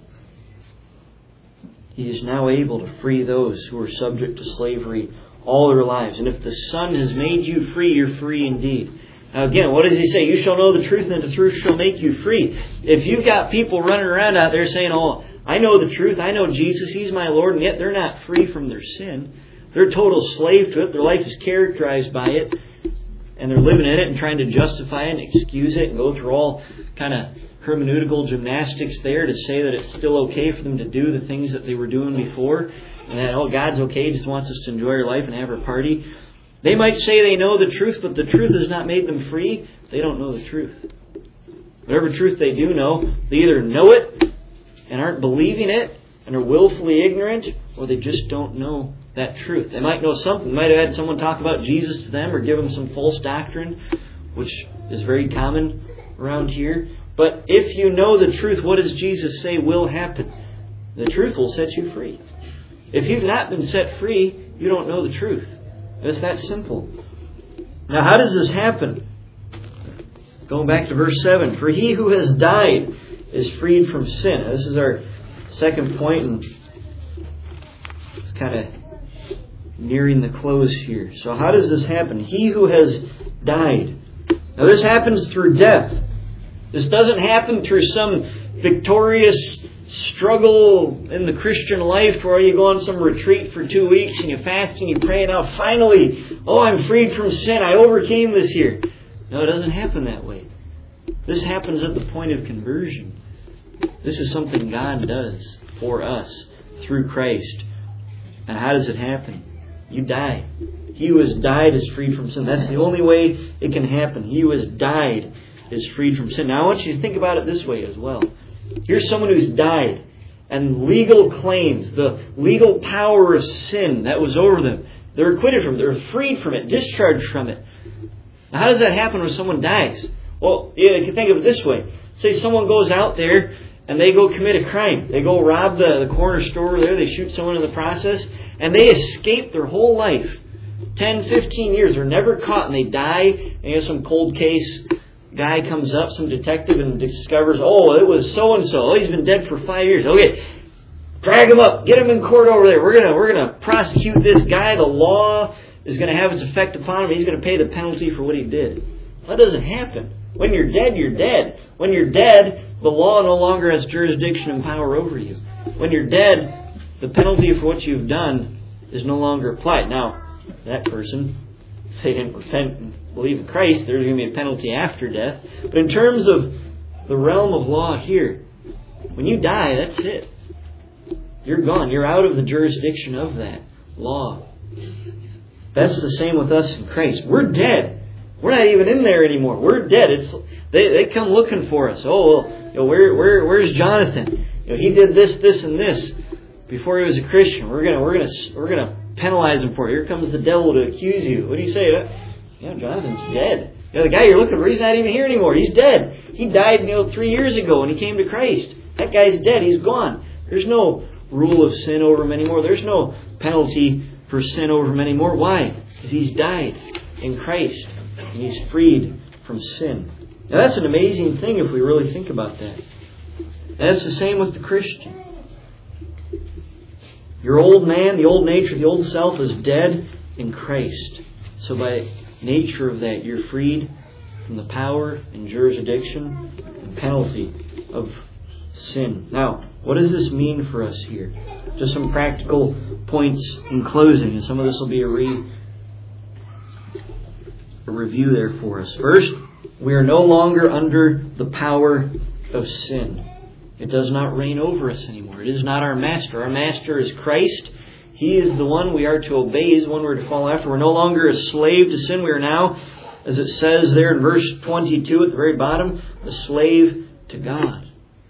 He is now able to free those who are subject to slavery all their lives. And if the Son has made you free, you're free indeed. Now again, what does He say? You shall know the truth, and the truth shall make you free. If you've got people running around out there saying, oh, I know the truth, I know Jesus, He's my Lord, and yet they're not free from their sin. They're a total slave to it. Their life is characterized by it. And they're living in it and trying to justify it and excuse it and go through all kind of hermeneutical gymnastics there to say that it's still okay for them to do the things that they were doing before. And that, oh, God's okay, He just wants us to enjoy our life and have our party. They might say they know the truth, but the truth has not made them free. They don't know the truth. Whatever truth they do know, they either know it and aren't believing it and are willfully ignorant, or they just don't know that truth. They might know something. They might have had someone talk about Jesus to them or give them some false doctrine, which is very common around here. But if you know the truth, what does Jesus say will happen? The truth will set you free. If you've not been set free, you don't know the truth. It's that simple. Now, how does this happen? Going back to verse 7. For he who has died is freed from sin. Now, this is our second point, and it's kind of nearing the close here. So how does this happen? He who has died. Now, this happens through death. This doesn't happen through some victorious struggle in the Christian life where you go on some retreat for 2 weeks and you fast and you pray, now finally, oh, I'm freed from sin. I overcame this year. No, it doesn't happen that way. This happens at the point of conversion. This is something God does for us through Christ. And how does it happen? You die. He who has died is freed from sin. That's the only way it can happen. He who has died is freed from sin. Now I want you to think about it this way as well. Here's someone who's died, and legal claims, the legal power of sin that was over them, they're acquitted from it, they're freed from it, discharged from it. Now, how does that happen when someone dies? Well, you can think of it this way. Say someone goes out there and they go commit a crime. They go rob the corner store there, they shoot someone in the process, and they escape their whole life. 10, 15 years, they're never caught, and they die, and you have some cold case guy comes up, some detective, and discovers, oh, it was so-and-so. Oh, he's been dead for 5 years. Okay, drag him up. Get him in court over there. We're gonna prosecute this guy. The law is going to have its effect upon him. He's going to pay the penalty for what he did. That doesn't happen. When you're dead, you're dead. When you're dead, the law no longer has jurisdiction and power over you. When you're dead, the penalty for what you've done is no longer applied. Now, that person, if they didn't repent and believe in Christ, there's going to be a penalty after death. But in terms of the realm of law here, when you die, that's it. You're gone. You're out of the jurisdiction of that law. That's the same with us in Christ. We're dead. We're not even in there anymore. We're dead. They come looking for us. Oh, well, where's Jonathan? He did this, and this before he was a Christian. We're gonna penalize him for it. Here comes the devil to accuse you. What do you say? Jonathan's dead. The guy you're looking for, he's not even here anymore. He's dead. He died 3 years ago when he came to Christ. That guy's dead. He's gone. There's no rule of sin over him anymore. There's no penalty for sin over him anymore. Why? Because he's died in Christ and he's freed from sin. Now that's an amazing thing if we really think about that. And that's the same with the Christian. Your old man, the old nature, the old self is dead in Christ. So by nature of that, you're freed from the power and jurisdiction and penalty of sin. Now, what does this mean for us here? Just some practical points in closing, and some of this will be a review there for us. First, we are no longer under the power of sin. It does not reign over us anymore. It is not our master. Our master is Christ. He is the one we are to obey. He is the one we're to follow after. We're no longer a slave to sin. We are now, as it says there in verse 22 at the very bottom, a slave to God.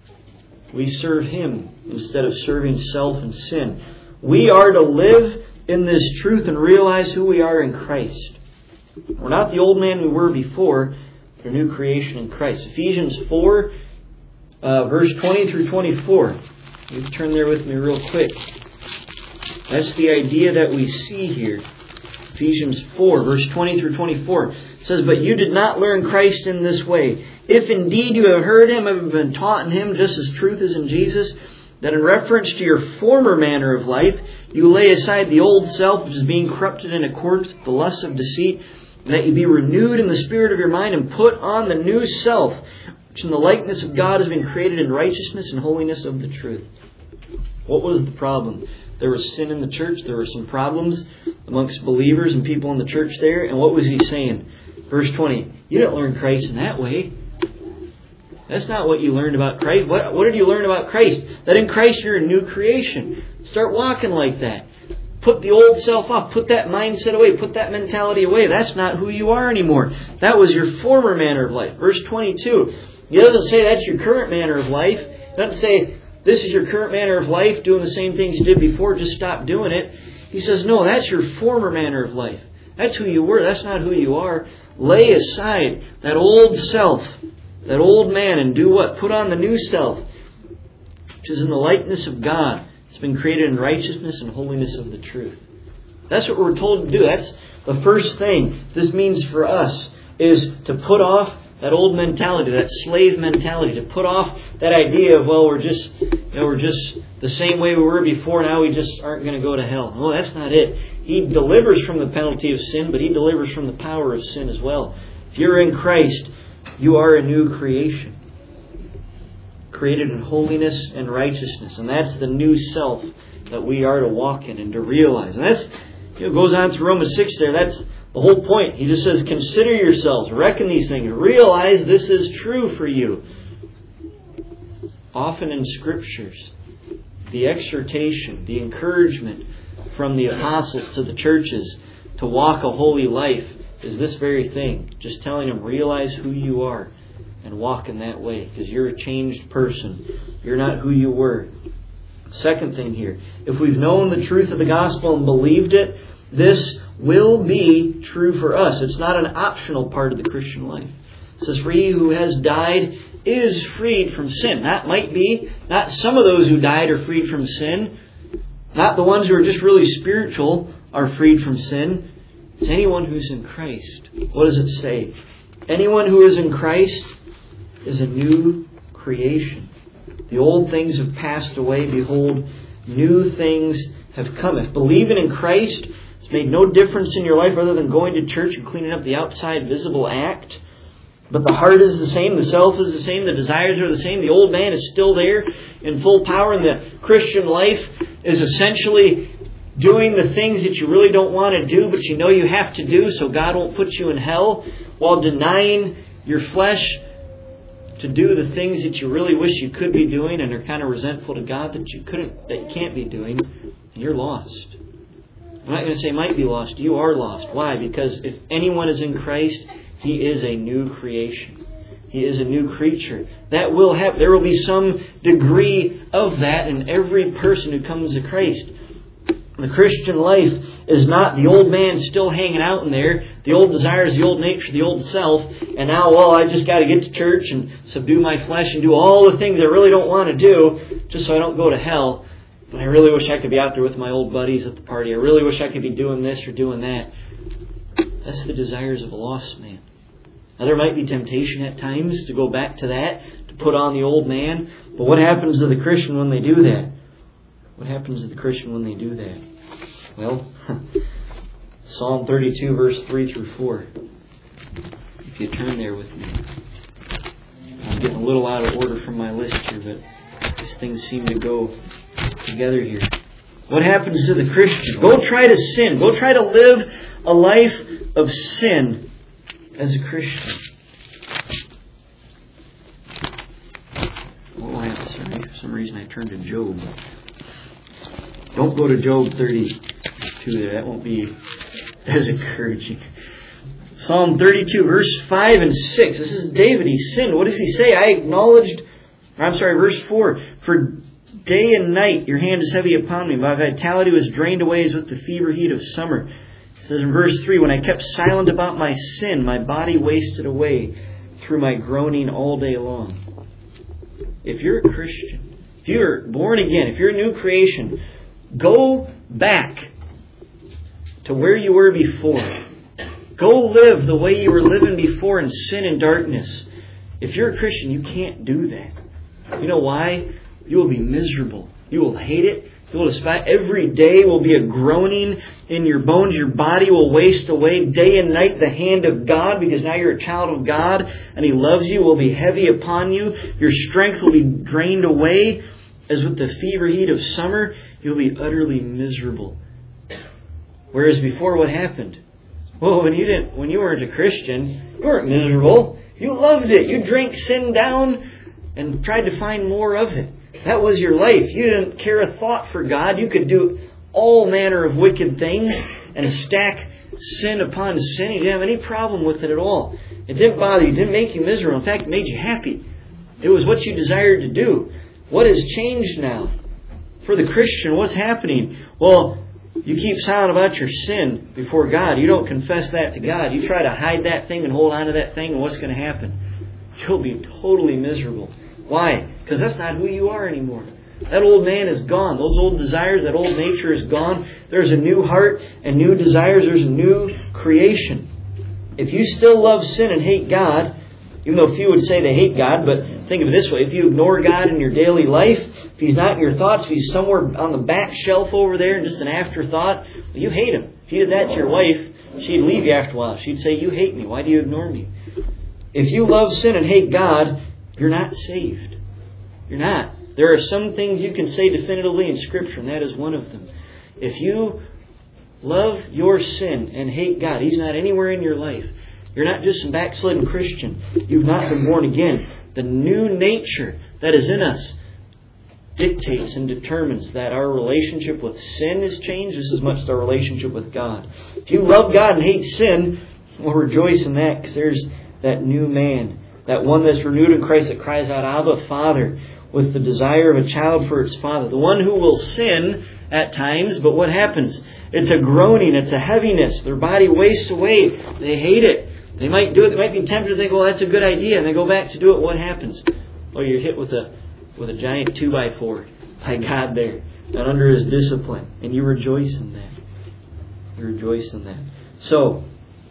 We serve Him instead of serving self and sin. We are to live in this truth and realize who we are in Christ. We're not the old man we were before, but a new creation in Christ. Ephesians 4, verse 20 through 24. You turn there with me real quick. That's the idea that we see here. Ephesians 4, verse 20 through 24. It says, "But you did not learn Christ in this way. If indeed you have heard Him and have been taught in Him, just as truth is in Jesus, that in reference to your former manner of life, you lay aside the old self, which is being corrupted in accordance with the lusts of deceit, and that you be renewed in the spirit of your mind, and put on the new self, which in the likeness of God has been created in righteousness and holiness of the truth." What was the problem? There was sin in the church. There were some problems amongst believers and people in the church there. And what was he saying? Verse 20, you didn't learn Christ in that way. That's not what you learned about Christ. What did you learn about Christ? That in Christ you're a new creation. Start walking like that. Put the old self off. Put that mindset away. Put that mentality away. That's not who you are anymore. That was your former manner of life. Verse 22. He doesn't say that's your current manner of life. He doesn't say this is your current manner of life, doing the same things you did before, just stop doing it. He says, no, that's your former manner of life. That's who you were. That's not who you are. Lay aside that old self, that old man, and do what? Put on the new self, which is in the likeness of God. It's been created in righteousness and holiness of the truth. That's what we're told to do. That's the first thing this means for us, is to put off that old mentality, that slave mentality, to put off that idea of, well, we're just the same way we were before, now we just aren't going to go to hell. No, that's not it. He delivers from the penalty of sin, but He delivers from the power of sin as well. If you're in Christ, you are a new creation, created in holiness and righteousness. And that's the new self that we are to walk in and to realize. And that's, goes on through Romans 6 there. That's the whole point. He just says, consider yourselves, reckon these things, realize this is true for you. Often in Scriptures, the exhortation, the encouragement from the apostles to the churches to walk a holy life is this very thing. Just telling them, realize who you are and walk in that way, because you're a changed person. You're not who you were. Second thing here, if we've known the truth of the gospel and believed it, this will be true for us. It's not an optional part of the Christian life. It says, for he who has died is freed from sin. That might be, not some of those who died are freed from sin. Not the ones who are just really spiritual are freed from sin. It's anyone who's in Christ. What does it say? Anyone who is in Christ is a new creation. The old things have passed away. Behold, new things have come. If believing in Christ has made no difference in your life other than going to church and cleaning up the outside visible act, but the heart is the same, the self is the same, the desires are the same, the old man is still there in full power, and the Christian life is essentially doing the things that you really don't want to do, but you know you have to do so God won't put you in hell, while denying your flesh to do the things that you really wish you could be doing and are kind of resentful to God that you can't be doing, and you're lost. I'm not going to say might be lost. You are lost. Why? Because if anyone is in Christ, he is a new creation. He is a new creature. That will happen. There will be some degree of that in every person who comes to Christ. The Christian life is not the old man still hanging out in there, the old desires, the old nature, the old self, and now, well, I just got to get to church and subdue my flesh and do all the things I really don't want to do just so I don't go to hell. But I really wish I could be out there with my old buddies at the party. I really wish I could be doing this or doing that. That's the desires of a lost man. Now, there might be temptation at times to go back to that, to put on the old man. But what happens to the Christian when they do that? What happens to the Christian when they do that? Well, Psalm 32, verse 3 through 4. If you turn there with me. I'm getting a little out of order from my list here, but these things seem to go together here. What happens to the Christian? Go try to sin. Go try to live a life of sin as a Christian. Oh, I'm sorry. For some reason I turned to Job. Don't go to Job 32 there. That won't be as encouraging. Psalm 32, verse 5 and 6. This is David. He sinned. What does he say? Verse 4. For day and night your hand is heavy upon me. My vitality was drained away as with the fever heat of summer. It says in verse 3, when I kept silent about my sin, my body wasted away through my groaning all day long. If you're a Christian, if you're born again, if you're a new creation, go back to where you were before. Go live the way you were living before in sin and darkness. If you're a Christian, you can't do that. You know why? You will be miserable. You will hate it. You will despise. Every day will be a groaning in your bones. Your body will waste away day and night. The hand of God, because now you're a child of God and He loves you, will be heavy upon you. Your strength will be drained away as with the fever heat of summer. You'll be utterly miserable. Whereas before, what happened? Well, when you weren't a Christian, you weren't miserable. You loved it. You drank sin down and tried to find more of it. That was your life. You didn't care a thought for God. You could do all manner of wicked things and stack sin upon sin. You didn't have any problem with it at all. It didn't bother you. It didn't make you miserable. In fact, it made you happy. It was what you desired to do. What has changed now? For the Christian, what's happening? Well, you keep silent about your sin before God. You don't confess that to God. You try to hide that thing and hold on to that thing, and what's going to happen? You'll be totally miserable. Why? Because that's not who you are anymore. That old man is gone. Those old desires, that old nature is gone. There's a new heart and new desires. There's a new creation. If you still love sin and hate God, even though few would say they hate God, but think of it this way. If you ignore God in your daily life, if He's not in your thoughts, if He's somewhere on the back shelf over there and just an afterthought, you hate Him. If you did that to your wife, she'd leave you after a while. She'd say, you hate me. Why do you ignore me? If you love sin and hate God, you're not saved. You're not. There are some things you can say definitively in Scripture, and that is one of them. If you love your sin and hate God, He's not anywhere in your life. You're not just a backslidden Christian. You've not been born again. The new nature that is in us dictates and determines that our relationship with sin is changed just as much as our relationship with God. If you love God and hate sin, we'll rejoice in that, because there's that new man, that one that's renewed in Christ, that cries out, Abba, Father, with the desire of a child for its father. The one who will sin at times, but what happens? It's a groaning, it's a heaviness. Their body wastes away. They hate it. They might do it. They might be tempted to think, well, that's a good idea. And they go back to do it. What happens? Well, you're hit with a giant 2x4 by God there. Not under His discipline. And you rejoice in that. You rejoice in that. So,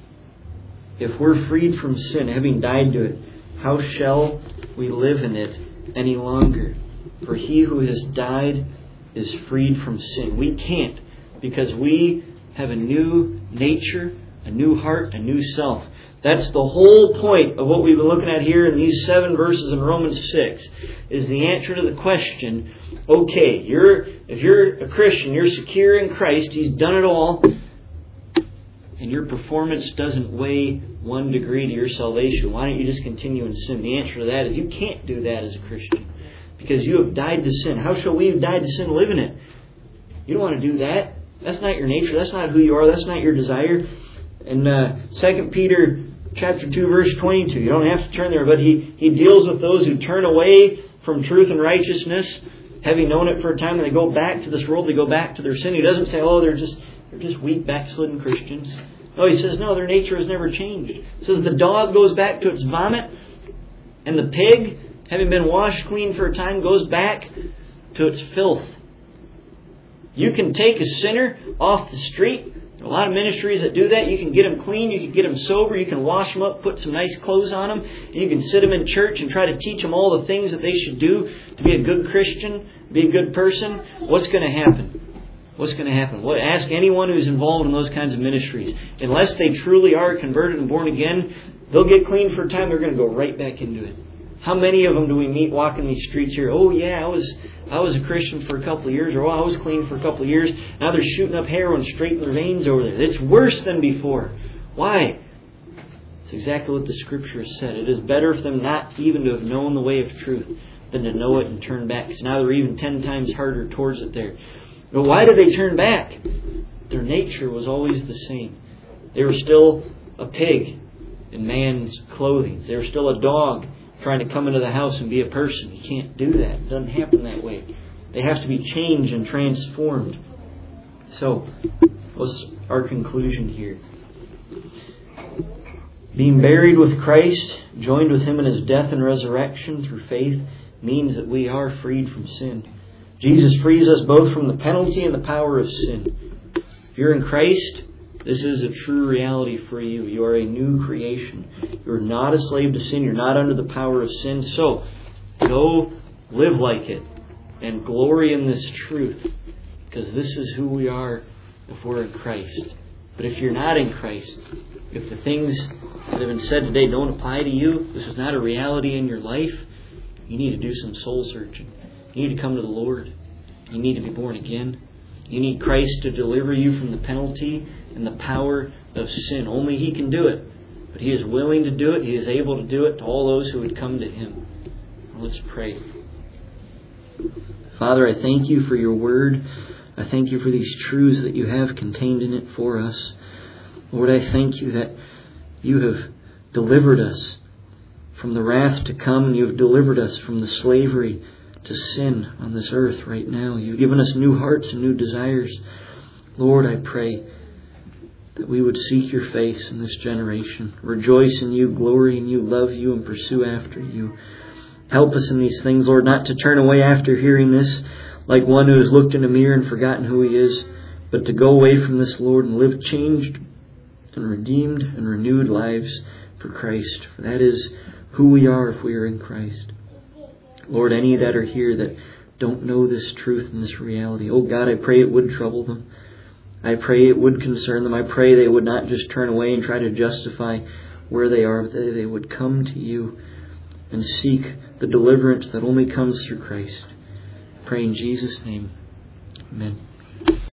if we're freed from sin, having died to it, how shall we live in it any longer? For he who has died is freed from sin. We can't, because we have a new nature, a new heart, a new self. That's the whole point of what we've been looking at here in these 7 verses in Romans 6, is the answer to the question, okay, if you're a Christian, you're secure in Christ, He's done it all, and your performance doesn't weigh 1 degree to your salvation, why don't you just continue in sin? The answer to that is you can't do that as a Christian, because you have died to sin. How shall we have died to sin live in it? You don't want to do that. That's not your nature. That's not who you are. That's not your desire. In 2 Peter chapter 2, verse 22, you don't have to turn there, but he deals with those who turn away from truth and righteousness, having known it for a time, and they go back to this world, they go back to their sin. He doesn't say, oh, they're just weak, backslidden Christians. No, he says, no, their nature has never changed. He says the dog goes back to its vomit, and the pig, having been washed clean for a time, goes back to its filth. You can take a sinner off the street. There are a lot of ministries that do that. You can get them clean, you can get them sober, you can wash them up, put some nice clothes on them, and you can sit them in church and try to teach them all the things that they should do to be a good Christian, be a good person. What's going to happen? What's going to happen? Well, ask anyone who's involved in those kinds of ministries. Unless they truly are converted and born again, they'll get clean for a time, they're going to go right back into it. How many of them do we meet walking these streets here? Oh yeah, I was a Christian for a couple of years, or I was clean for a couple of years. Now they're shooting up heroin straight in their veins over there. It's worse than before. Why? It's exactly what the Scripture has said. It is better for them not even to have known the way of truth than to know it and turn back. Because now they're even 10 times harder towards it there. But why did they turn back? Their nature was always the same. They were still a pig in man's clothing. They were still a dog trying to come into the house and be a person. You can't do that. It doesn't happen that way. They have to be changed and transformed. So, what's our conclusion here? Being buried with Christ, joined with Him in His death and resurrection through faith, means that we are freed from sin. Jesus frees us both from the penalty and the power of sin. If you're in Christ, this is a true reality for you. You are a new creation. You're not a slave to sin. You're not under the power of sin. So, go live like it and glory in this truth, because this is who we are if we're in Christ. But if you're not in Christ, if the things that have been said today don't apply to you, this is not a reality in your life, you need to do some soul searching. You need to come to the Lord. You need to be born again. You need Christ to deliver you from the penalty and the power of sin. Only He can do it. But He is willing to do it. He is able to do it to all those who would come to Him. Let's pray. Father, I thank You for Your Word. I thank You for these truths that You have contained in it for us. Lord, I thank You that You have delivered us from the wrath to come, and You have delivered us from the slavery to sin on this earth right now. You've given us new hearts and new desires. Lord, I pray that we would seek Your face in this generation, rejoice in You, glory in You, love You, and pursue after You. Help us in these things, Lord, not to turn away after hearing this like one who has looked in a mirror and forgotten who he is, but to go away from this, Lord, and live changed and redeemed and renewed lives for Christ. For that is who we are if we are in Christ. Lord, any that are here that don't know this truth and this reality, oh God, I pray it would trouble them. I pray it would concern them. I pray they would not just turn away and try to justify where they are, but that they would come to You and seek the deliverance that only comes through Christ. I pray in Jesus' name. Amen.